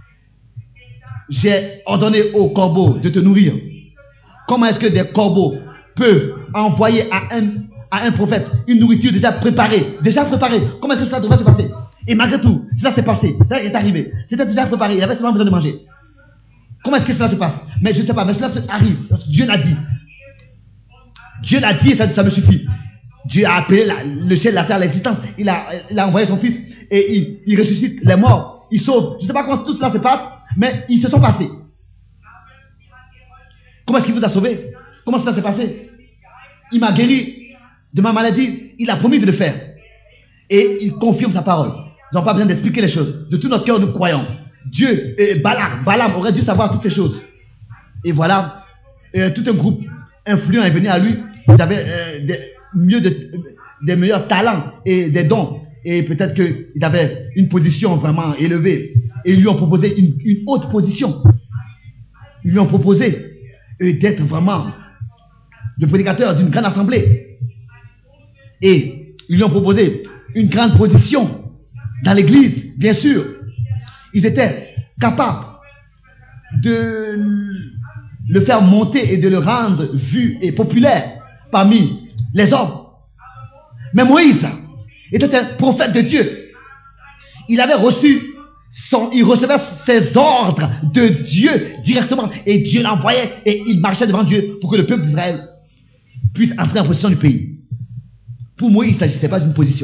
j'ai ordonné aux corbeaux de te nourrir. Comment est-ce que des corbeaux peuvent envoyer à un, à un prophète une nourriture déjà préparée? Déjà préparée. Comment est-ce que cela devrait se passer? Et malgré tout, cela s'est passé. Cela est arrivé. C'était déjà préparé. Il y avait seulement besoin de manger. Comment est-ce que cela se passe? Mais je ne sais pas. Mais cela arrive. Parce que Dieu l'a dit. Dieu l'a dit et ça, ça me suffit. Dieu a appelé la, le ciel, la terre à l'existence. Il a, il a envoyé son fils et il, il ressuscite les morts. Il sauve. Je ne sais pas comment tout cela se passe, mais ils se sont passés. Comment est-ce qu'il vous a sauvé? Comment cela s'est passé? Il m'a guéri de ma maladie. Il a promis de le faire. Et il confirme sa parole. Nous n'avons pas besoin d'expliquer les choses. De tout notre cœur, nous croyons. Dieu et Balaam, Balaam aurait dû savoir toutes ces choses. Et voilà, et tout un groupe influent est venu à lui. Ils avaient euh, des, mieux de, des meilleurs talents et des dons. Et peut-être qu'ils avaient une position vraiment élevée. Et ils lui ont proposé une, une haute position. Ils lui ont proposé euh, d'être vraiment le prédicateur d'une grande assemblée. Et ils lui ont proposé une grande position dans l'église, bien sûr. Ils étaient capables de le faire monter et de le rendre vu et populaire parmi les hommes. Mais Moïse était un prophète de Dieu. Il avait reçu son, il recevait ses ordres de Dieu directement et Dieu l'envoyait et il marchait devant Dieu pour que le peuple d'Israël puisse entrer en possession du pays. Pour Moïse, il ne s'agissait pas d'une position.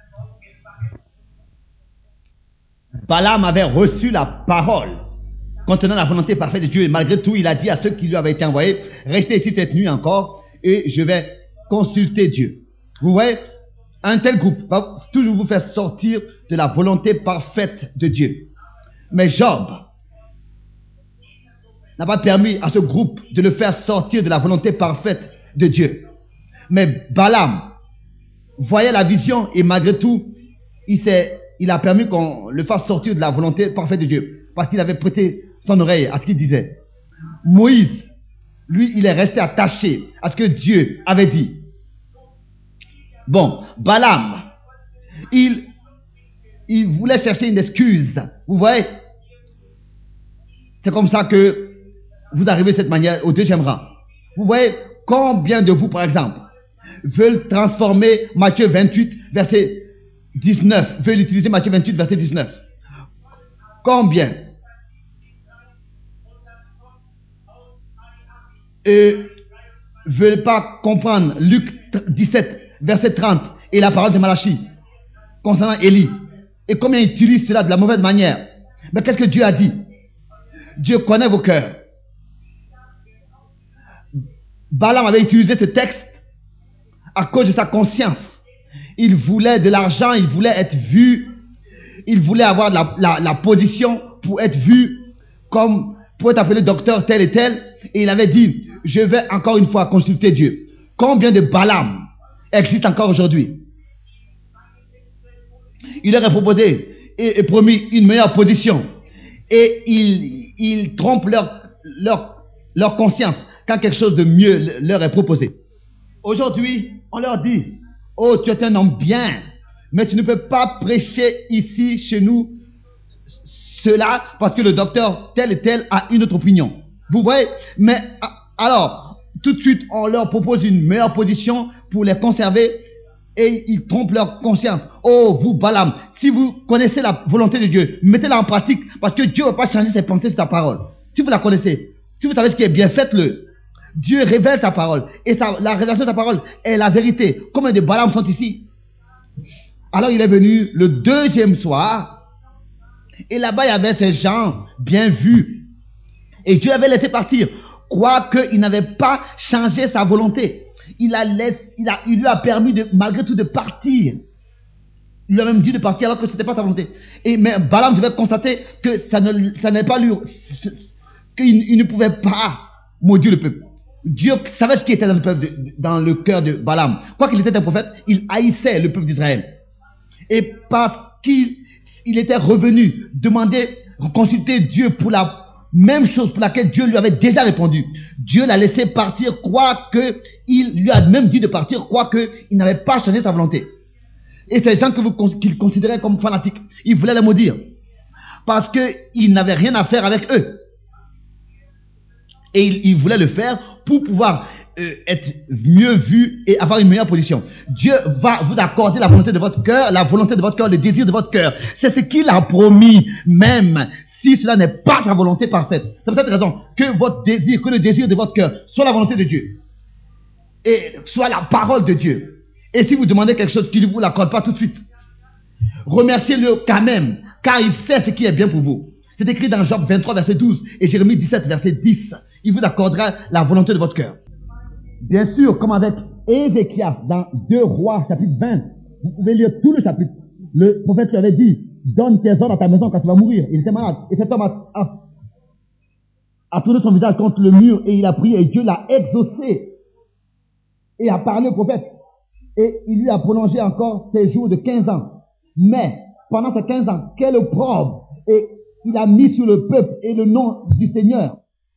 Balaam avait reçu la parole contenant la volonté parfaite de Dieu et malgré tout, il a dit à ceux qui lui avaient été envoyés, restez ici cette nuit encore et je vais consulter Dieu. Vous voyez, un tel groupe va toujours vous faire sortir de la volonté parfaite de Dieu. Mais Job n'a pas permis à ce groupe de le faire sortir de la volonté parfaite de Dieu. Mais Balaam voyait la vision et malgré tout, il s'est il a permis qu'on le fasse sortir de la volonté parfaite de Dieu. Parce qu'il avait prêté son oreille à ce qu'il disait. Moïse, lui, il est resté attaché à ce que Dieu avait dit. Bon, Balaam, il, il voulait chercher une excuse. Vous voyez? C'est comme ça que vous arrivez de cette manière au deuxième rang. Vous voyez? Combien de vous, par exemple, veulent transformer Matthieu vingt-huit, verset dix-neuf, veulent utiliser Matthieu vingt-huit, verset dix-neuf. Combien ne veulent pas comprendre Luc dix-sept, verset trente, et la parole de Malachie concernant Élie, et combien ils utilisent cela de la mauvaise manière. Mais qu'est-ce que Dieu a dit? Dieu connaît vos cœurs. Balaam avait utilisé ce texte à cause de sa conscience. Il voulait de l'argent, il voulait être vu, il voulait avoir la, la, la position pour être vu comme, pour être appelé docteur tel et tel. Et il avait dit, je vais encore une fois consulter Dieu. Combien de Balaam existent encore aujourd'hui? Il leur a proposé et, et promis une meilleure position. Et ils, ils trompent leur, leur, leur conscience quand quelque chose de mieux leur est proposé. Aujourd'hui, on leur dit, oh, tu es un homme bien, mais tu ne peux pas prêcher ici, chez nous, cela, parce que le docteur tel et tel a une autre opinion. Vous voyez? Mais alors, tout de suite, on leur propose une meilleure position pour les conserver et ils trompent leur conscience. Oh, vous, Balaam, si vous connaissez la volonté de Dieu, mettez-la en pratique, parce que Dieu ne va pas changer ses pensées sur sa parole. Si vous la connaissez, si vous savez ce qui est bien, faites-le. Dieu révèle sa parole. Et sa, la révélation de sa parole est la vérité. Combien de Balaam sont ici? Alors il est venu le deuxième soir. Et là-bas, il y avait ces gens bien vus. Et Dieu avait laissé partir. Quoique il n'avait pas changé sa volonté. Il, a laissé, il, a, il lui a permis de, malgré tout de partir. Il lui a même dit de partir alors que ce n'était pas sa volonté. Et, mais Balaam devait constater que ça ne, ça n'est pas lui, qu'il il ne pouvait pas maudire le peuple. Dieu savait ce qui était dans le peuple, de, dans le cœur de Balaam. Quoiqu'il était un prophète, il haïssait le peuple d'Israël. Et parce qu'il il était revenu demander, consulter Dieu pour la même chose pour laquelle Dieu lui avait déjà répondu. Dieu l'a laissé partir, quoique il lui a même dit de partir, quoique il n'avait pas changé sa volonté. Et ces gens que vous, qu'il considérait comme fanatiques, il voulait les maudire. Parce qu'il n'avait rien à faire avec eux. Et il, il voulait le faire pour pouvoir euh, être mieux vu et avoir une meilleure position. Dieu va vous accorder la volonté de votre cœur, la volonté de votre cœur, le désir de votre cœur. C'est ce qu'il a promis, même si cela n'est pas sa volonté parfaite. C'est pour cette raison que votre désir, que le désir de votre cœur soit la volonté de Dieu. Et soit la parole de Dieu. Et si vous demandez quelque chose qu'il ne vous l'accorde pas tout de suite, remerciez-le quand même, car il sait ce qui est bien pour vous. C'est écrit dans Job vingt-trois, verset douze et Jérémie dix-sept, verset dix. Il vous accordera la volonté de votre cœur. Bien sûr, comme avec Ézéchias dans deux Rois, chapitre vingt, vous pouvez lire tout le chapitre. Le prophète lui avait dit, donne tes ordres à ta maison quand tu vas mourir. Il était malade. Et cet homme a, a, a tourné son visage contre le mur et il a prié et Dieu l'a exaucé et a parlé au prophète. Et il lui a prolongé encore ses jours de quinze ans. Mais, pendant ces quinze ans, quelle opprobre! Et il a mis sur le peuple et le nom du Seigneur.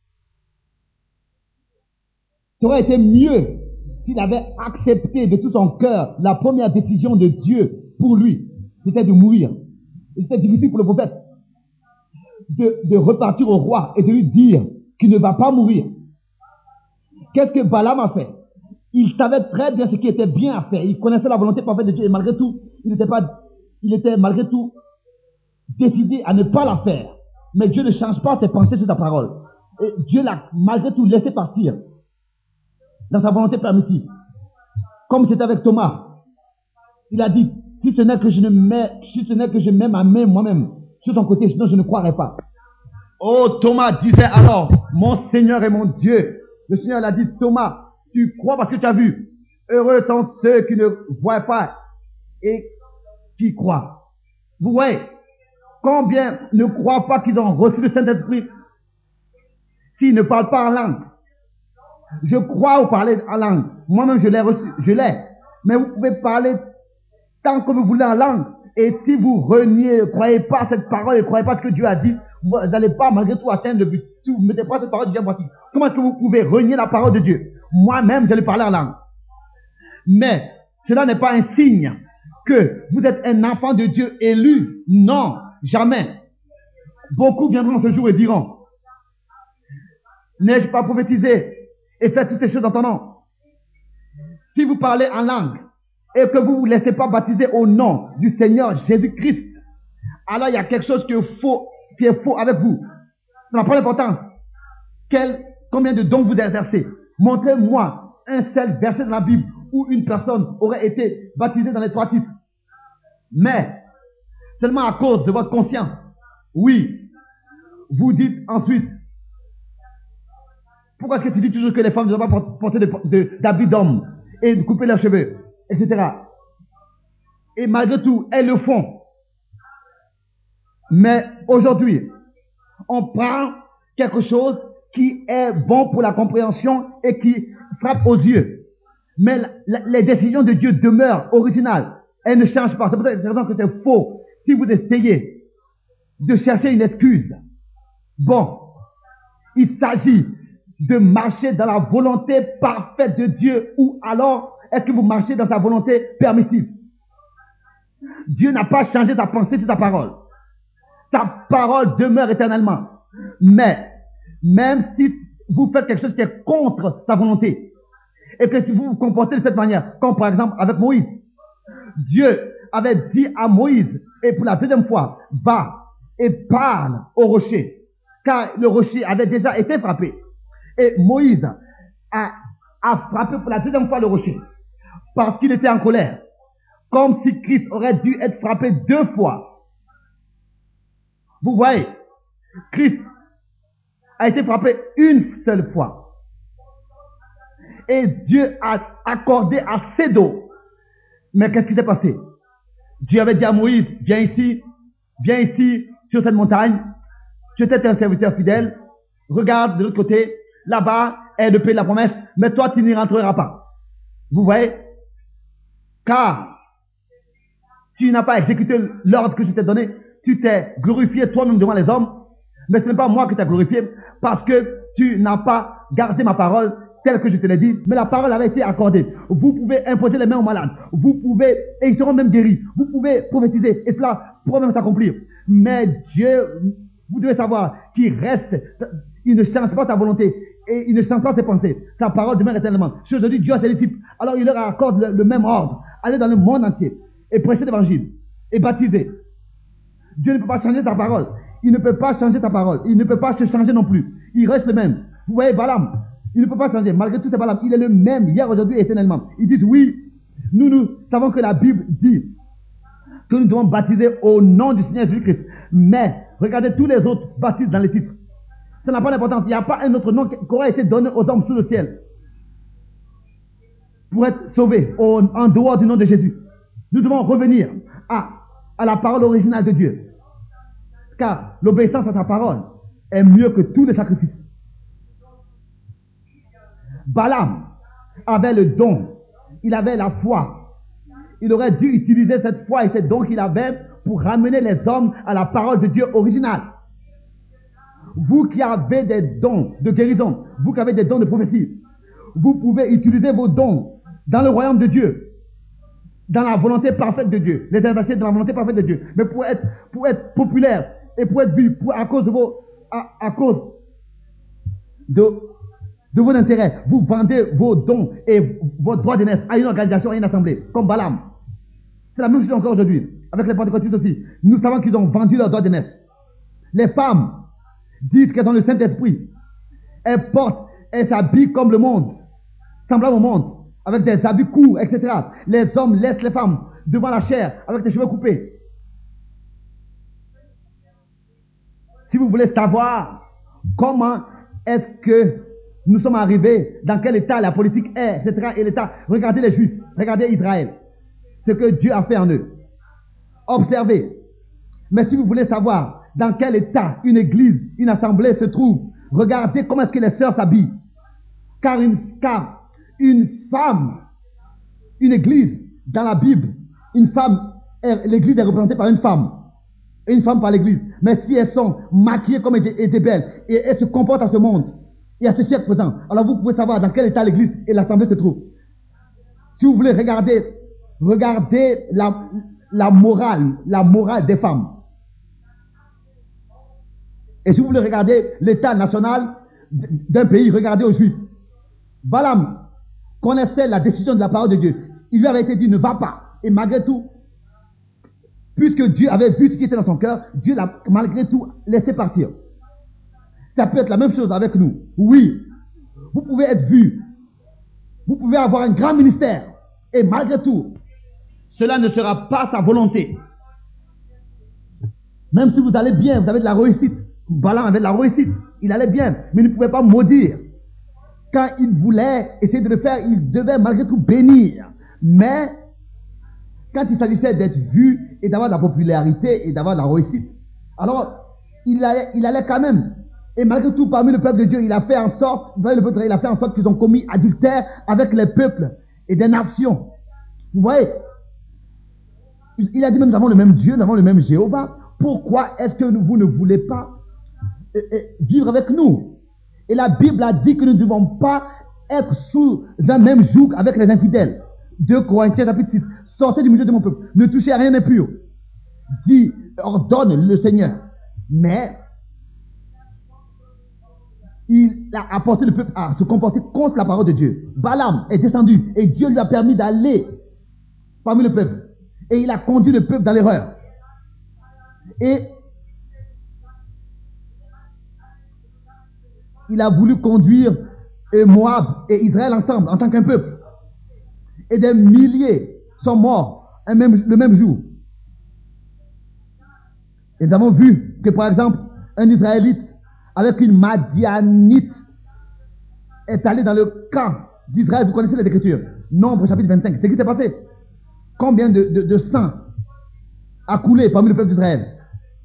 Ça aurait été mieux s'il avait accepté de tout son cœur la première décision de Dieu pour lui. C'était de mourir. C'était difficile pour le prophète de, de repartir au roi et de lui dire qu'il ne va pas mourir. Qu'est-ce que Balaam a fait? Il savait très bien ce qui était bien à faire. Il connaissait la volonté parfaite de Dieu et malgré tout, il n'était pas, il était malgré tout décidé à ne pas la faire. Mais Dieu ne change pas ses pensées sur sa parole. Et Dieu l'a malgré tout laissé partir dans sa volonté permissive. Comme c'était avec Thomas. Il a dit, si ce n'est que je ne mets, si ce n'est que je mets ma main moi-même sur son côté, sinon je ne croirais pas. Oh, Thomas disait alors, mon Seigneur et mon Dieu. Le Seigneur l'a dit, Thomas, tu crois parce que tu as vu. Heureux sont ceux qui ne voient pas et qui croient. Vous voyez, combien ne croient pas qu'ils ont reçu le Saint-Esprit s'ils ne parlent pas en langue? Je crois au parler en langue. Moi-même, je l'ai reçu, je l'ai. Mais vous pouvez parler tant que vous voulez en langue. Et si vous reniez, ne croyez pas à cette parole, ne croyez pas ce que Dieu a dit, vous n'allez pas malgré tout atteindre le but. Si vous ne mettez pas cette parole de Dieu en pratique, comment est-ce que vous pouvez renier la parole de Dieu? Moi-même, je lui parler en langue. Mais cela n'est pas un signe que vous êtes un enfant de Dieu élu. Non, jamais. Beaucoup viendront ce jour et diront, n'ai-je pas prophétisé et fait toutes ces choses en ton nom? Si vous parlez en langue et que vous ne vous laissez pas baptiser au nom du Seigneur Jésus-Christ, alors il y a quelque chose qui est faux, qui est faux avec vous. Ça n'a pas d'importance. Quel, combien de dons vous exercez? Montrez-moi un seul verset dans la Bible où une personne aurait été baptisée dans les trois titres. Mais, seulement à cause de votre conscience, oui, vous dites ensuite, pourquoi est-ce que tu dis toujours que les femmes ne doivent pas porter d'habits d'hommes et de couper leurs cheveux, et cetera. Et malgré tout, elles le font. Mais aujourd'hui, on prend quelque chose qui est bon pour la compréhension et qui frappe aux yeux. Mais la, la, les décisions de Dieu demeurent originales. Elles ne changent pas. C'est pour cette raison que c'est faux. Si vous essayez de chercher une excuse, bon, il s'agit de marcher dans la volonté parfaite de Dieu, ou alors est-ce que vous marchez dans sa volonté permissive? Dieu n'a pas changé sa pensée sur sa parole. Sa parole demeure éternellement. Mais, même si vous faites quelque chose qui est contre sa volonté, et que si vous vous comportez de cette manière, comme par exemple avec Moïse, Dieu avait dit à Moïse, et pour la deuxième fois, va et parle au rocher, car le rocher avait déjà été frappé. Et Moïse a, a frappé pour la deuxième fois le rocher, parce qu'il était en colère, comme si Christ aurait dû être frappé deux fois. Vous voyez, Christ a été frappé une seule fois. Et Dieu a accordé assez d'eau. Mais qu'est-ce qui s'est passé? Dieu avait dit à Moïse, viens ici, viens ici, sur cette montagne. Tu étais un serviteur fidèle. Regarde de l'autre côté, là-bas est le pays de la promesse, mais toi tu n'y rentreras pas. Vous voyez? Car tu n'as pas exécuté l'ordre que je t'ai donné. Tu t'es glorifié toi-même devant les hommes, mais ce n'est pas moi qui t'ai glorifié, parce que tu n'as pas gardé ma parole telle que je te l'ai dit, mais la parole avait été accordée. Vous pouvez imposer les mains aux malades, vous pouvez, et ils seront même guéris, vous pouvez prophétiser, et cela pourra même s'accomplir. Mais Dieu, vous devez savoir qu'il reste, il ne change pas sa volonté, et il ne change pas ses pensées. Sa parole demeure éternellement. Si aujourd'hui Dieu a ses disciples, alors il leur accorde le, le même ordre. Allez dans le monde entier, et prêcher l'évangile, et baptiser. Dieu ne peut pas changer sa parole. Il ne peut pas changer sa parole. Il ne peut pas se changer non plus. Il reste le même. Vous voyez Balaam, il ne peut pas changer. Malgré tout, c'est Balaam. Il est le même hier, aujourd'hui et éternellement. Ils disent oui, nous, nous savons que la Bible dit que nous devons baptiser au nom du Seigneur Jésus-Christ. Mais, regardez, tous les autres baptisent dans les titres. Ça n'a pas d'importance. Il n'y a pas un autre nom qui aurait été donné aux hommes sous le ciel pour être sauvés au, en dehors du nom de Jésus. Nous devons revenir à à la parole originale de Dieu. Car l'obéissance à sa parole est mieux que tous les sacrifices. Balaam avait le don. Il avait la foi. Il aurait dû utiliser cette foi et ces dons qu'il avait pour ramener les hommes à la parole de Dieu originale. Vous qui avez des dons de guérison, vous qui avez des dons de prophétie, vous pouvez utiliser vos dons dans le royaume de Dieu, dans la volonté parfaite de Dieu, les exercer dans la volonté parfaite de Dieu. Mais pour être, pour être populaire et pour être vu, pour, à cause de vos, à, à cause de, de vos intérêts, vous vendez vos dons et vos droits d'aînesse à une organisation, à une assemblée, comme Balaam. C'est la même chose encore aujourd'hui, avec les pentecôtistes aussi. Nous savons qu'ils ont vendu leurs droits d'aînesse. Les femmes disent qu'elles ont le Saint-Esprit. Elles portent, elles s'habillent comme le monde, semblable au monde, avec des habits courts, et cetera. Les hommes laissent les femmes devant la chair avec des cheveux coupés. Si vous voulez savoir comment est-ce que nous sommes arrivés, dans quel état la politique est, et cetera. Et l'état, regardez les Juifs, regardez Israël, ce que Dieu a fait en eux. Observez. Mais si vous voulez savoir dans quel état une église, une assemblée se trouve, regardez comment est-ce que les sœurs s'habillent. Car une, car une femme, une église, dans la Bible, une femme, l'église est représentée par une femme, et une femme par l'église. Mais si elles sont maquillées comme elles belles, et elles se comportent à ce monde, et à ce siècle présent, alors vous pouvez savoir dans quel état l'église et l'assemblée se trouvent. Si vous voulez regarder, regardez la, la morale, la morale des femmes. Et si vous voulez regarder l'état national d'un pays, regardez aux Juifs. Balaam connaissait la décision de la parole de Dieu. Il lui avait été dit ne va pas. Et malgré tout, puisque Dieu avait vu ce qui était dans son cœur, Dieu l'a malgré tout laissé partir. Ça peut être la même chose avec nous. Oui, vous pouvez être vu Vous pouvez avoir un grand ministère et malgré tout, cela ne sera pas sa volonté. Même si vous allez bien, vous avez de la réussite. Balaam avait de la réussite, il allait bien, mais il ne pouvait pas maudire. Quand il voulait essayer de le faire, il devait malgré tout bénir. Mais quand il s'agissait d'être vu et d'avoir de la popularité et d'avoir de la réussite, alors il allait, il allait quand même. Et malgré tout, parmi le peuple de Dieu, il a fait en sorte, il a fait en sorte qu'ils ont commis adultère avec les peuples et des nations. Vous voyez, il a dit, mais nous avons le même Dieu, nous avons le même Jéhovah. Pourquoi est-ce que vous ne voulez pas euh, euh, vivre avec nous? Et la Bible a dit que nous ne devons pas être sous un même joug avec les infidèles. deux Corinthiens chapitre six. Sortez du milieu de mon peuple. Ne touchez à rien d'impur. Dit, ordonne le Seigneur. Mais il a apporté le peuple à se comporter contre la parole de Dieu. Balaam est descendu et Dieu lui a permis d'aller parmi le peuple. Et il a conduit le peuple dans l'erreur. Et il a voulu conduire Moab et Israël ensemble en tant qu'un peuple. Et des milliers sont morts un même, le même jour. Et nous avons vu que par exemple, un Israélite avec une Madianite est allé dans le camp d'Israël. Vous connaissez les Écritures. Nombre chapitre vingt-cinq. C'est ce qui s'est passé. Combien de, de, de sang a coulé parmi le peuple d'Israël?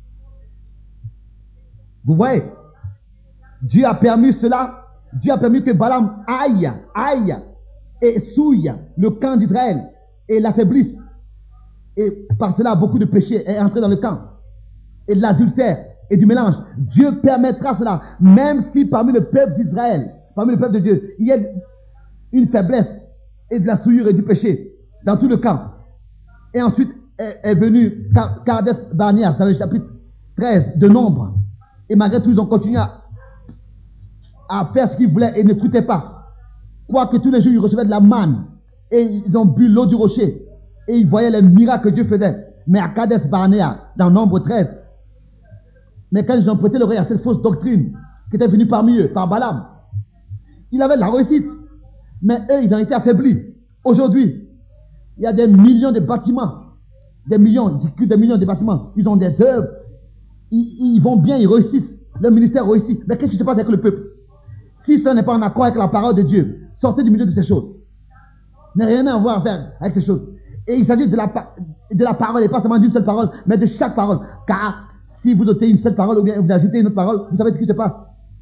Vous voyez, Dieu a permis cela. Dieu a permis que Balaam aille, aille et souille le camp d'Israël et l'affaiblisse. Et par cela, beaucoup de péchés est entré dans le camp. Et de l'adultère et du mélange. Dieu permettra cela. Même si parmi le peuple d'Israël, parmi le peuple de Dieu, il y a une faiblesse et de la souillure et du péché dans tout le camp. Et ensuite est, est venu Kades Barnéa dans le chapitre treize de Nombre. Et malgré tout, ils ont continué à, à faire ce qu'ils voulaient et ne fruitaient pas. Quoique tous les jours, ils recevaient de la manne. Et ils ont bu l'eau du rocher. Et ils voyaient les miracles que Dieu faisait. Mais à Kades Barnéa, dans Nombre treize, mais quand ils ont prêté l'oreille à cette fausse doctrine qui était venue parmi eux, par Balaam, il avait de la réussite. Mais eux, ils ont été affaiblis. Aujourd'hui, il y a des millions de bâtiments. Des millions, des millions de bâtiments. Ils ont des œuvres. Ils, ils vont bien, ils réussissent. Le ministère réussit. Mais qu'est-ce qui se passe avec le peuple? Si ça n'est pas en accord avec la parole de Dieu, sortez du milieu de ces choses. N'a rien à voir à faire avec ces choses. Et il s'agit de la, de la parole, et pas seulement d'une seule parole, mais de chaque parole. Car si vous ôtez une seule parole ou bien vous ajoutez une autre parole, vous savez ce qui se passe.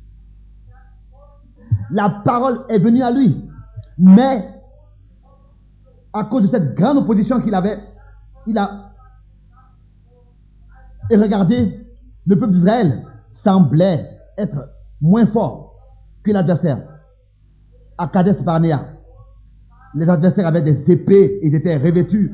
La parole est venue à lui. Mais, à cause de cette grande opposition qu'il avait, il a... Et regardez, le peuple d'Israël semblait être moins fort que l'adversaire. À Kades Barnéa, les adversaires avaient des épées, ils étaient revêtus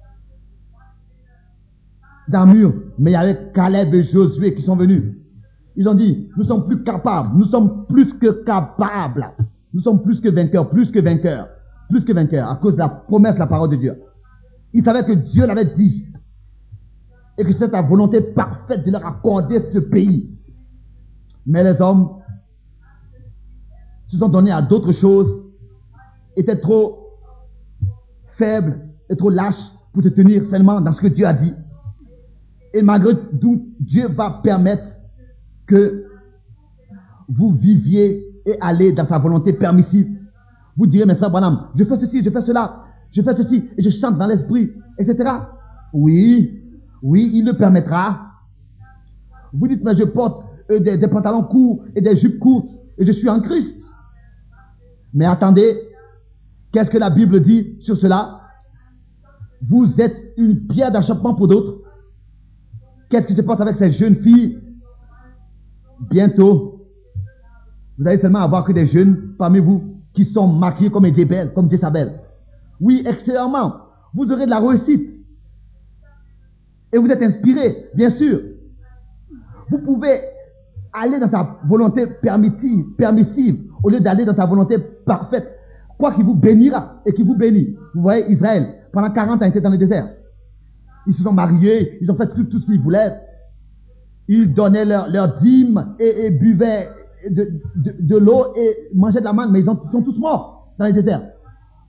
d'armure, mais il y avait Caleb et Josué qui sont venus. Ils ont dit, nous sommes plus capables, nous sommes plus que capables, nous sommes plus que vainqueurs, plus que vainqueurs, plus que vainqueurs, à cause de la promesse, la parole de Dieu. Ils savaient que Dieu l'avait dit, et que c'était sa volonté parfaite de leur accorder ce pays. Mais les hommes se sont donnés à d'autres choses, étaient trop faibles et trop lâches pour se tenir seulement dans ce que Dieu a dit. Et malgré tout, Dieu va permettre que vous viviez et allez dans sa volonté permissive. Vous direz, mes frères Branham, je fais ceci, je fais cela, je fais ceci, et je chante dans l'esprit, et cetera. Oui, oui, il le permettra. Vous dites, mais je porte euh, des, des pantalons courts et des jupes courtes, et je suis en Christ. Mais attendez, qu'est-ce que la Bible dit sur cela? Vous êtes une pierre d'achoppement pour d'autres. Qu'est-ce qui se passe avec ces jeunes filles? Bientôt, vous allez seulement avoir que des jeunes parmi vous qui sont maquillés comme Jézabel, comme Jézabel. Oui, extérieurement, vous aurez de la réussite. Et vous êtes inspiré, bien sûr. Vous pouvez aller dans sa volonté permissive, permissive au lieu d'aller dans sa volonté parfaite. Quoi qu'il vous bénira et qu'il vous bénit. Vous voyez, Israël, pendant quarante ans, était dans le désert. Ils se sont mariés, ils ont fait tout, tout ce qu'ils voulaient. Ils donnaient leur, leur dîme et, et buvaient de, de, de l'eau et mangeaient de la manne, mais ils, ont, ils sont tous morts dans le désert.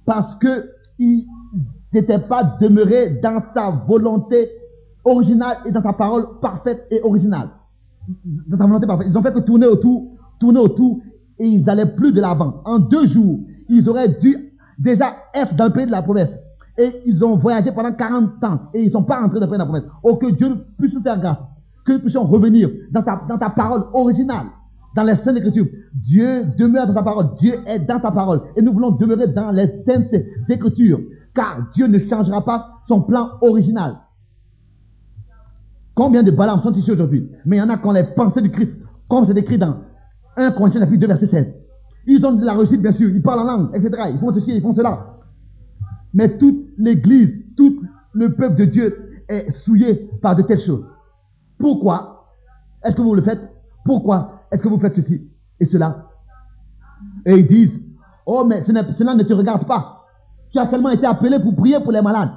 parce qu'ils n'étaient pas demeurés dans sa volonté originale et dans sa parole parfaite et originale. Dans sa volonté parfaite. Ils ont fait que tourner autour, tourner autour, et ils n'allaient plus de l'avant. En deux jours, ils auraient dû déjà être dans le pays de la promesse. Et ils ont voyagé pendant quarante ans, et ils ne sont pas rentrés dans le pays de la promesse. Oh, que Dieu puisse nous faire grâce, que nous puissions revenir dans ta, dans ta parole originale, dans les Saintes Écritures. Dieu demeure dans sa parole, Dieu est dans sa parole, et nous voulons demeurer dans les Saintes Écritures, car Dieu ne changera pas son plan original. Combien de Balaam sont ici aujourd'hui? Mais il y en a qui ont les pensées du Christ, comme c'est écrit dans un Corinthiens chapitre deux verset seize. Ils ont de la réussite, bien sûr, ils parlent en langue, et cetera. Ils font ceci, ils font cela. Mais toute l'église, tout le peuple de Dieu est souillé par de telles choses. Pourquoi est-ce que vous le faites? Pourquoi est-ce que vous faites ceci et cela? Et ils disent, oh, mais ce cela ne te regarde pas. Tu as seulement été appelé pour prier pour les malades.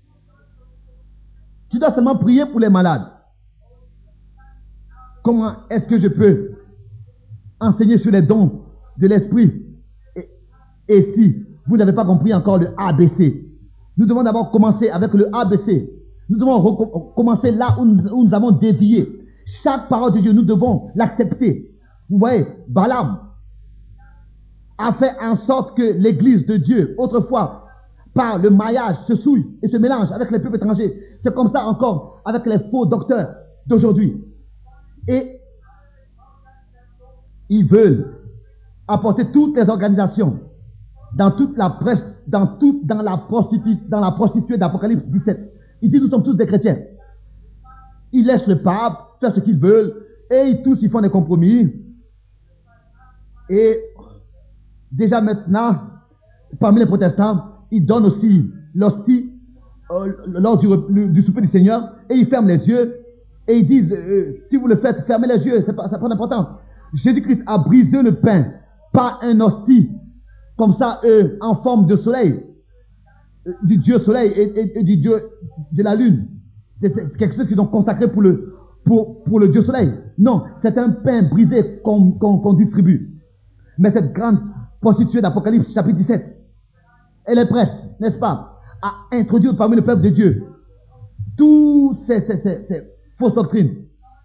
Tu dois seulement prier pour les malades. Comment est-ce que je peux enseigner sur les dons de l'esprit? Et, et si vous n'avez pas compris encore le A B C, nous devons d'abord commencer avec le A B C. Nous devons commencer là où nous, où nous avons dévié. Chaque parole de Dieu, nous devons l'accepter. Vous voyez, Balaam a fait en sorte que l'église de Dieu, autrefois, par le maillage, se souille et se mélange avec les peuples étrangers. C'est comme ça encore avec les faux docteurs d'aujourd'hui. Et ils veulent apporter toutes les organisations dans toute la presse, dans toute, dans la prostituée, dans la prostituée d'Apocalypse dix-sept. Ils disent, nous sommes tous des chrétiens. Ils laissent le pape faire ce qu'ils veulent, et ils, tous, ils font des compromis. Et déjà maintenant, parmi les protestants, ils donnent aussi l'hostie euh, lors du, du souper du Seigneur, et ils ferment les yeux, et ils disent, euh, si vous le faites, fermez les yeux, c'est pas, ça n'a pas d'importance. Jésus-Christ a brisé le pain par un hostie, comme ça, euh, en forme de soleil, euh, du Dieu soleil et, et, et du Dieu de la lune. C'est quelque chose qu'ils ont consacré pour le, pour, pour le Dieu soleil. Non, c'est un pain brisé qu'on qu'on, qu'on distribue. Mais cette grande prostituée d'Apocalypse, chapitre dix-sept, elle est prête, n'est-ce pas, à introduire parmi le peuple de Dieu toutes ces, ces, ces, ces fausses doctrines.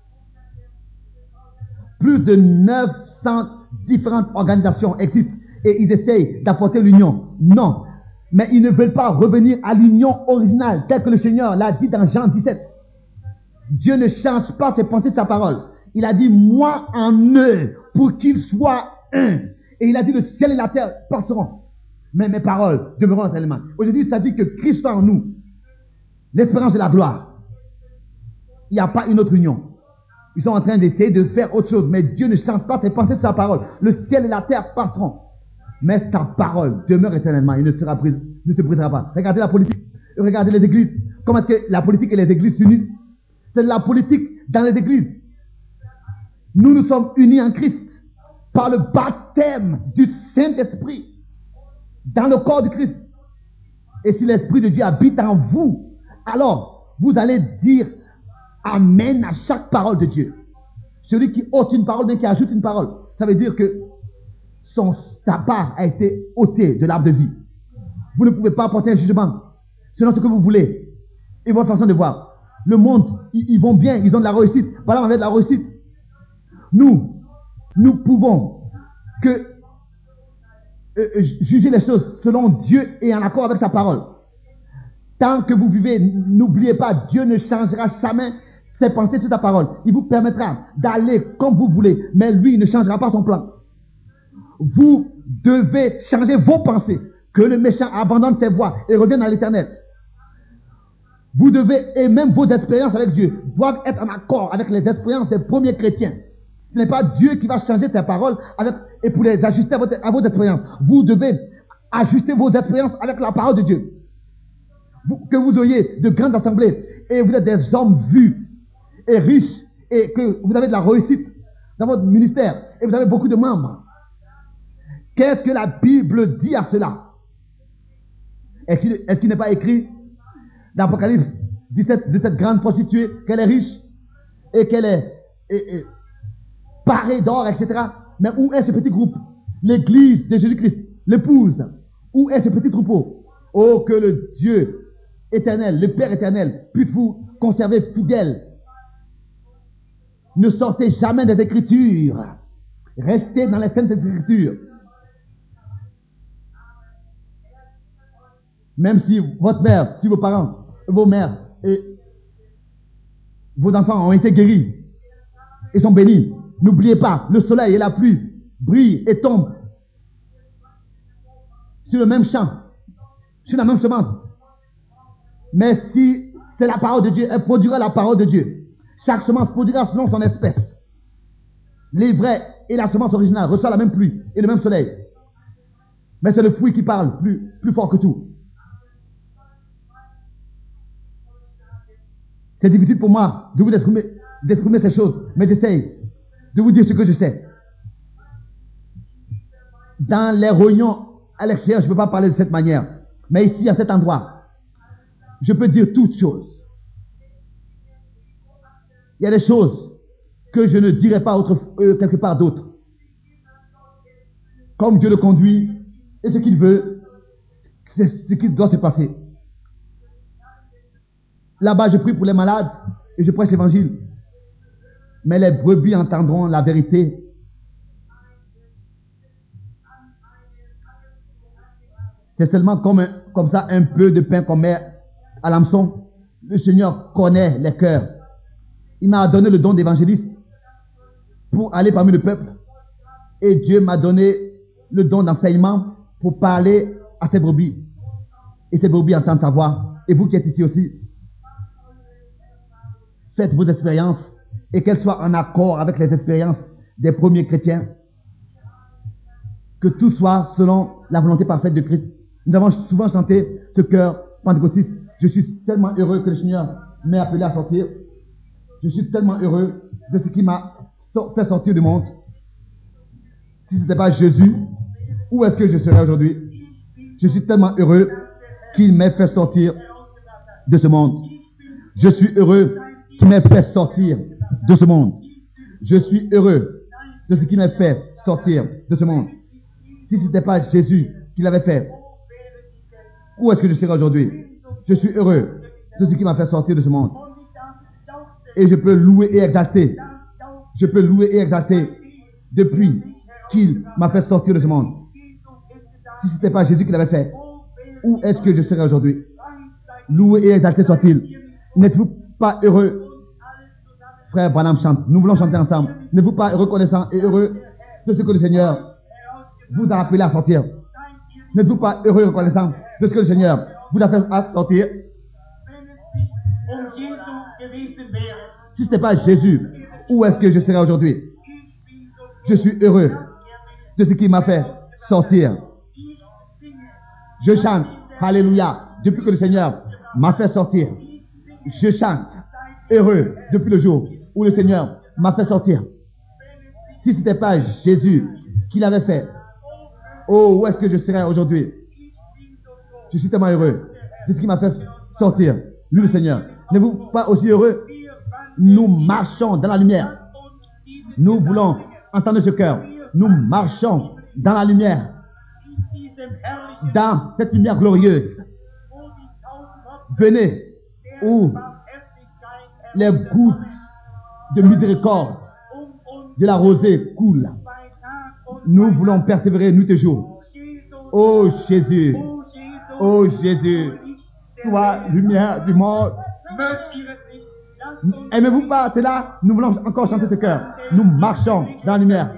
Plus de neuf cents différentes organisations existent et ils essayent d'apporter l'union. Non, mais ils ne veulent pas revenir à l'union originale, tel que le Seigneur l'a dit dans Jean dix-sept. Dieu ne change pas ses pensées de sa parole. Il a dit, moi en eux, pour qu'ils soient un. Et il a dit, le ciel et la terre passeront, mais mes paroles demeureront éternellement. Aujourd'hui, il s'agit que Christ soit en nous, l'espérance de la gloire. Il n'y a pas une autre union. Ils sont en train d'essayer de faire autre chose, mais Dieu ne change pas ses pensées de sa parole. Le ciel et la terre passeront, mais ta parole demeure éternellement. Il ne sera brise, ne se brisera pas. Regardez la politique, regardez les églises. Comment est-ce que la politique et les églises s'unissent? C'est la politique dans les églises. Nous nous sommes unis en Christ par le baptême du Saint-Esprit dans le corps de Christ. Et si l'Esprit de Dieu habite en vous, alors vous allez dire Amen à chaque parole de Dieu. Celui qui ôte une parole, mais qui ajoute une parole, ça veut dire que son, sa part a été ôtée de l'arbre de vie. Vous ne pouvez pas apporter un jugement selon ce que vous voulez et votre façon de voir. Le monde, ils, ils vont bien, ils ont de la réussite. Voilà, on a de la réussite. Nous, nous pouvons que euh, juger les choses selon Dieu et en accord avec sa parole. Tant que vous vivez, n'oubliez pas, Dieu ne changera jamais ses pensées sur sa parole. Il vous permettra d'aller comme vous voulez, mais lui ne changera pas son plan. Vous devez changer vos pensées, que le méchant abandonne ses voies et revienne à l'éternel. Vous devez, et même vos expériences avec Dieu, doivent être en accord avec les expériences des premiers chrétiens. Ce n'est pas Dieu qui va changer ses paroles avec, et pour les ajuster à, votre, à vos expériences. Vous devez ajuster vos expériences avec la parole de Dieu. Vous, que vous ayez de grandes assemblées et vous êtes des hommes vus et riches et que vous avez de la réussite dans votre ministère et vous avez beaucoup de membres. Qu'est-ce que la Bible dit à cela? Est-ce qu'il, est-ce qu'il n'est pas écrit dans Apocalypse dix-sept de cette grande prostituée qu'elle est riche et qu'elle est, est, est parée d'or, et cetera. Mais où est ce petit groupe? L'église de Jésus-Christ, l'épouse. Où est ce petit troupeau? Oh, que le Dieu éternel, le Père éternel, puisse vous conserver fidèle. Ne sortez jamais des Écritures. Restez dans les saintes Écritures. Même si votre mère, si vos parents, vos mères et vos enfants ont été guéris et sont bénis, n'oubliez pas, le soleil et la pluie brillent et tombent sur le même champ, sur la même semence. Mais si c'est la parole de Dieu, elle produira la parole de Dieu. Chaque semence produira selon son espèce. L'ivraie et la semence originale reçoivent la même pluie et le même soleil. Mais c'est le fruit qui parle plus, plus fort que tout. C'est difficile pour moi de vous exprimer, d'exprimer ces choses, mais j'essaye de vous dire ce que je sais. Dans les réunions à l'extérieur, je ne peux pas parler de cette manière. Mais ici, à cet endroit, je peux dire toutes choses. Il y a des choses que je ne dirai pas autre, euh, quelque part d'autre. Comme Dieu le conduit et ce qu'il veut, c'est ce qui doit se passer. Là-bas, je prie pour les malades et je prêche l'évangile. Mais les brebis entendront la vérité. C'est seulement comme, un, comme ça un peu de pain qu'on met à l'hameçon. Le Seigneur connaît les cœurs. Il m'a donné le don d'évangéliste pour aller parmi le peuple. Et Dieu m'a donné le don d'enseignement pour parler à ses brebis. Et ces brebis entendent sa voix. Et vous qui êtes ici aussi, faites vos expériences et qu'elles soient en accord avec les expériences des premiers chrétiens. Que tout soit selon la volonté parfaite de Christ. Nous avons souvent chanté ce chœur pentecôtiste. Je suis tellement heureux que le Seigneur m'ait appelé à sortir. Je suis tellement heureux de ce qui m'a fait sortir du monde. Si ce n'était pas Jésus, où est-ce que je serais aujourd'hui? Je suis tellement heureux qu'il m'ait fait sortir de ce monde. Je suis heureux qu'il m'ait fait sortir de ce monde. Je suis heureux de ce qui m'a fait sortir de ce monde. Si ce n'était pas Jésus qui l'avait fait, où est-ce que je serais aujourd'hui? Je suis heureux de ce qui m'a fait sortir de ce monde. Et je peux louer et exalter. Je peux louer et exalter depuis qu'il m'a fait sortir de ce monde. Si ce n'était pas Jésus qui l'avait fait, où est-ce que je serais aujourd'hui? Loué et exalté soit-il. N'êtes-vous pas heureux? Frère Branham chante. Nous voulons chanter ensemble. N'êtes-vous pas reconnaissant et heureux de ce que le Seigneur vous a appelé à sortir? N'êtes-vous pas heureux et reconnaissant de ce que le Seigneur vous a fait à sortir? Si ce n'est pas Jésus, où est-ce que je serais aujourd'hui? Je suis heureux de ce qui m'a fait sortir. Je chante, alléluia, depuis que le Seigneur m'a fait sortir. Je chante, heureux, depuis le jour où le Seigneur m'a fait sortir. Si ce n'était pas Jésus qui l'avait fait, oh, où est-ce que je serais aujourd'hui? Je suis tellement heureux de ce qui m'a fait sortir, lui le Seigneur. N'êtes-vous pas aussi heureux? Nous marchons dans la lumière. Nous voulons entendre ce cœur. Nous marchons dans la lumière. Dans cette lumière glorieuse. Venez où les gouttes de miséricorde de la rosée coulent. Nous voulons persévérer nuit et jour. Oh Jésus, oh Jésus, toi, lumière du monde. Aimez-vous pas cela? Nous voulons encore chanter ce cœur. Nous marchons dans la lumière.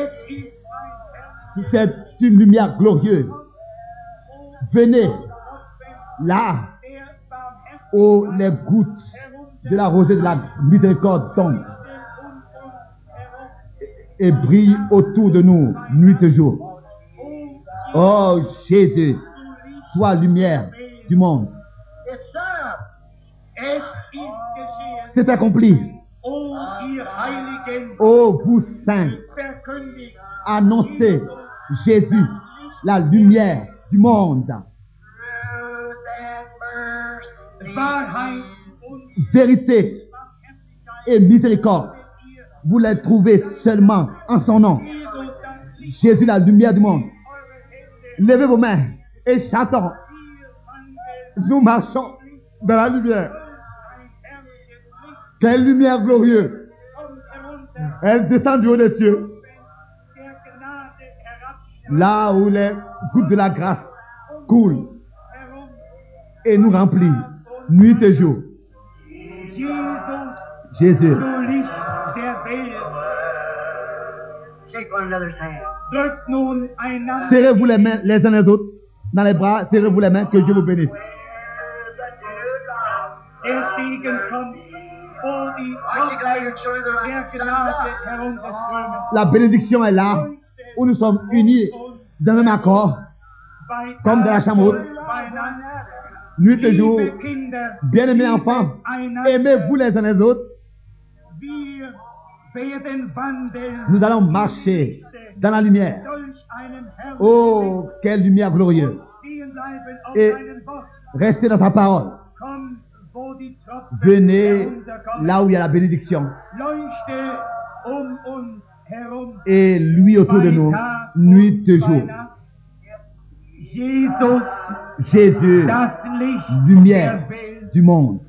C'est une lumière glorieuse. Venez là où les gouttes de la rosée de la miséricorde tombent et brillent autour de nous nuit et jour. Oh Jésus, toi lumière du monde. C'est accompli. Oh vous saints, annoncez Jésus, la lumière du monde. Vérité et miséricorde, vous les trouvez seulement en son nom. Jésus, la lumière du monde. Levez vos mains et chantons. Nous marchons dans la lumière. Quelle lumière glorieuse. Elle descend du haut des cieux. Là où les gouttes de la grâce coulent et nous remplissent nuit et jour. Jésus. Serrez-vous les mains les uns les autres dans les bras, serrez-vous les mains, que Dieu vous bénisse. La bénédiction est là, où nous sommes unis d'un même accord, comme dans la chambre haute. Nuit et jour, bien-aimés enfants, aimez-vous les uns les autres. Nous allons marcher dans la lumière. Oh, quelle lumière glorieuse. Et restez dans sa parole. Venez là où il y a la bénédiction. Et lui autour de nous, nuit et jour. Jésus, lumière du monde.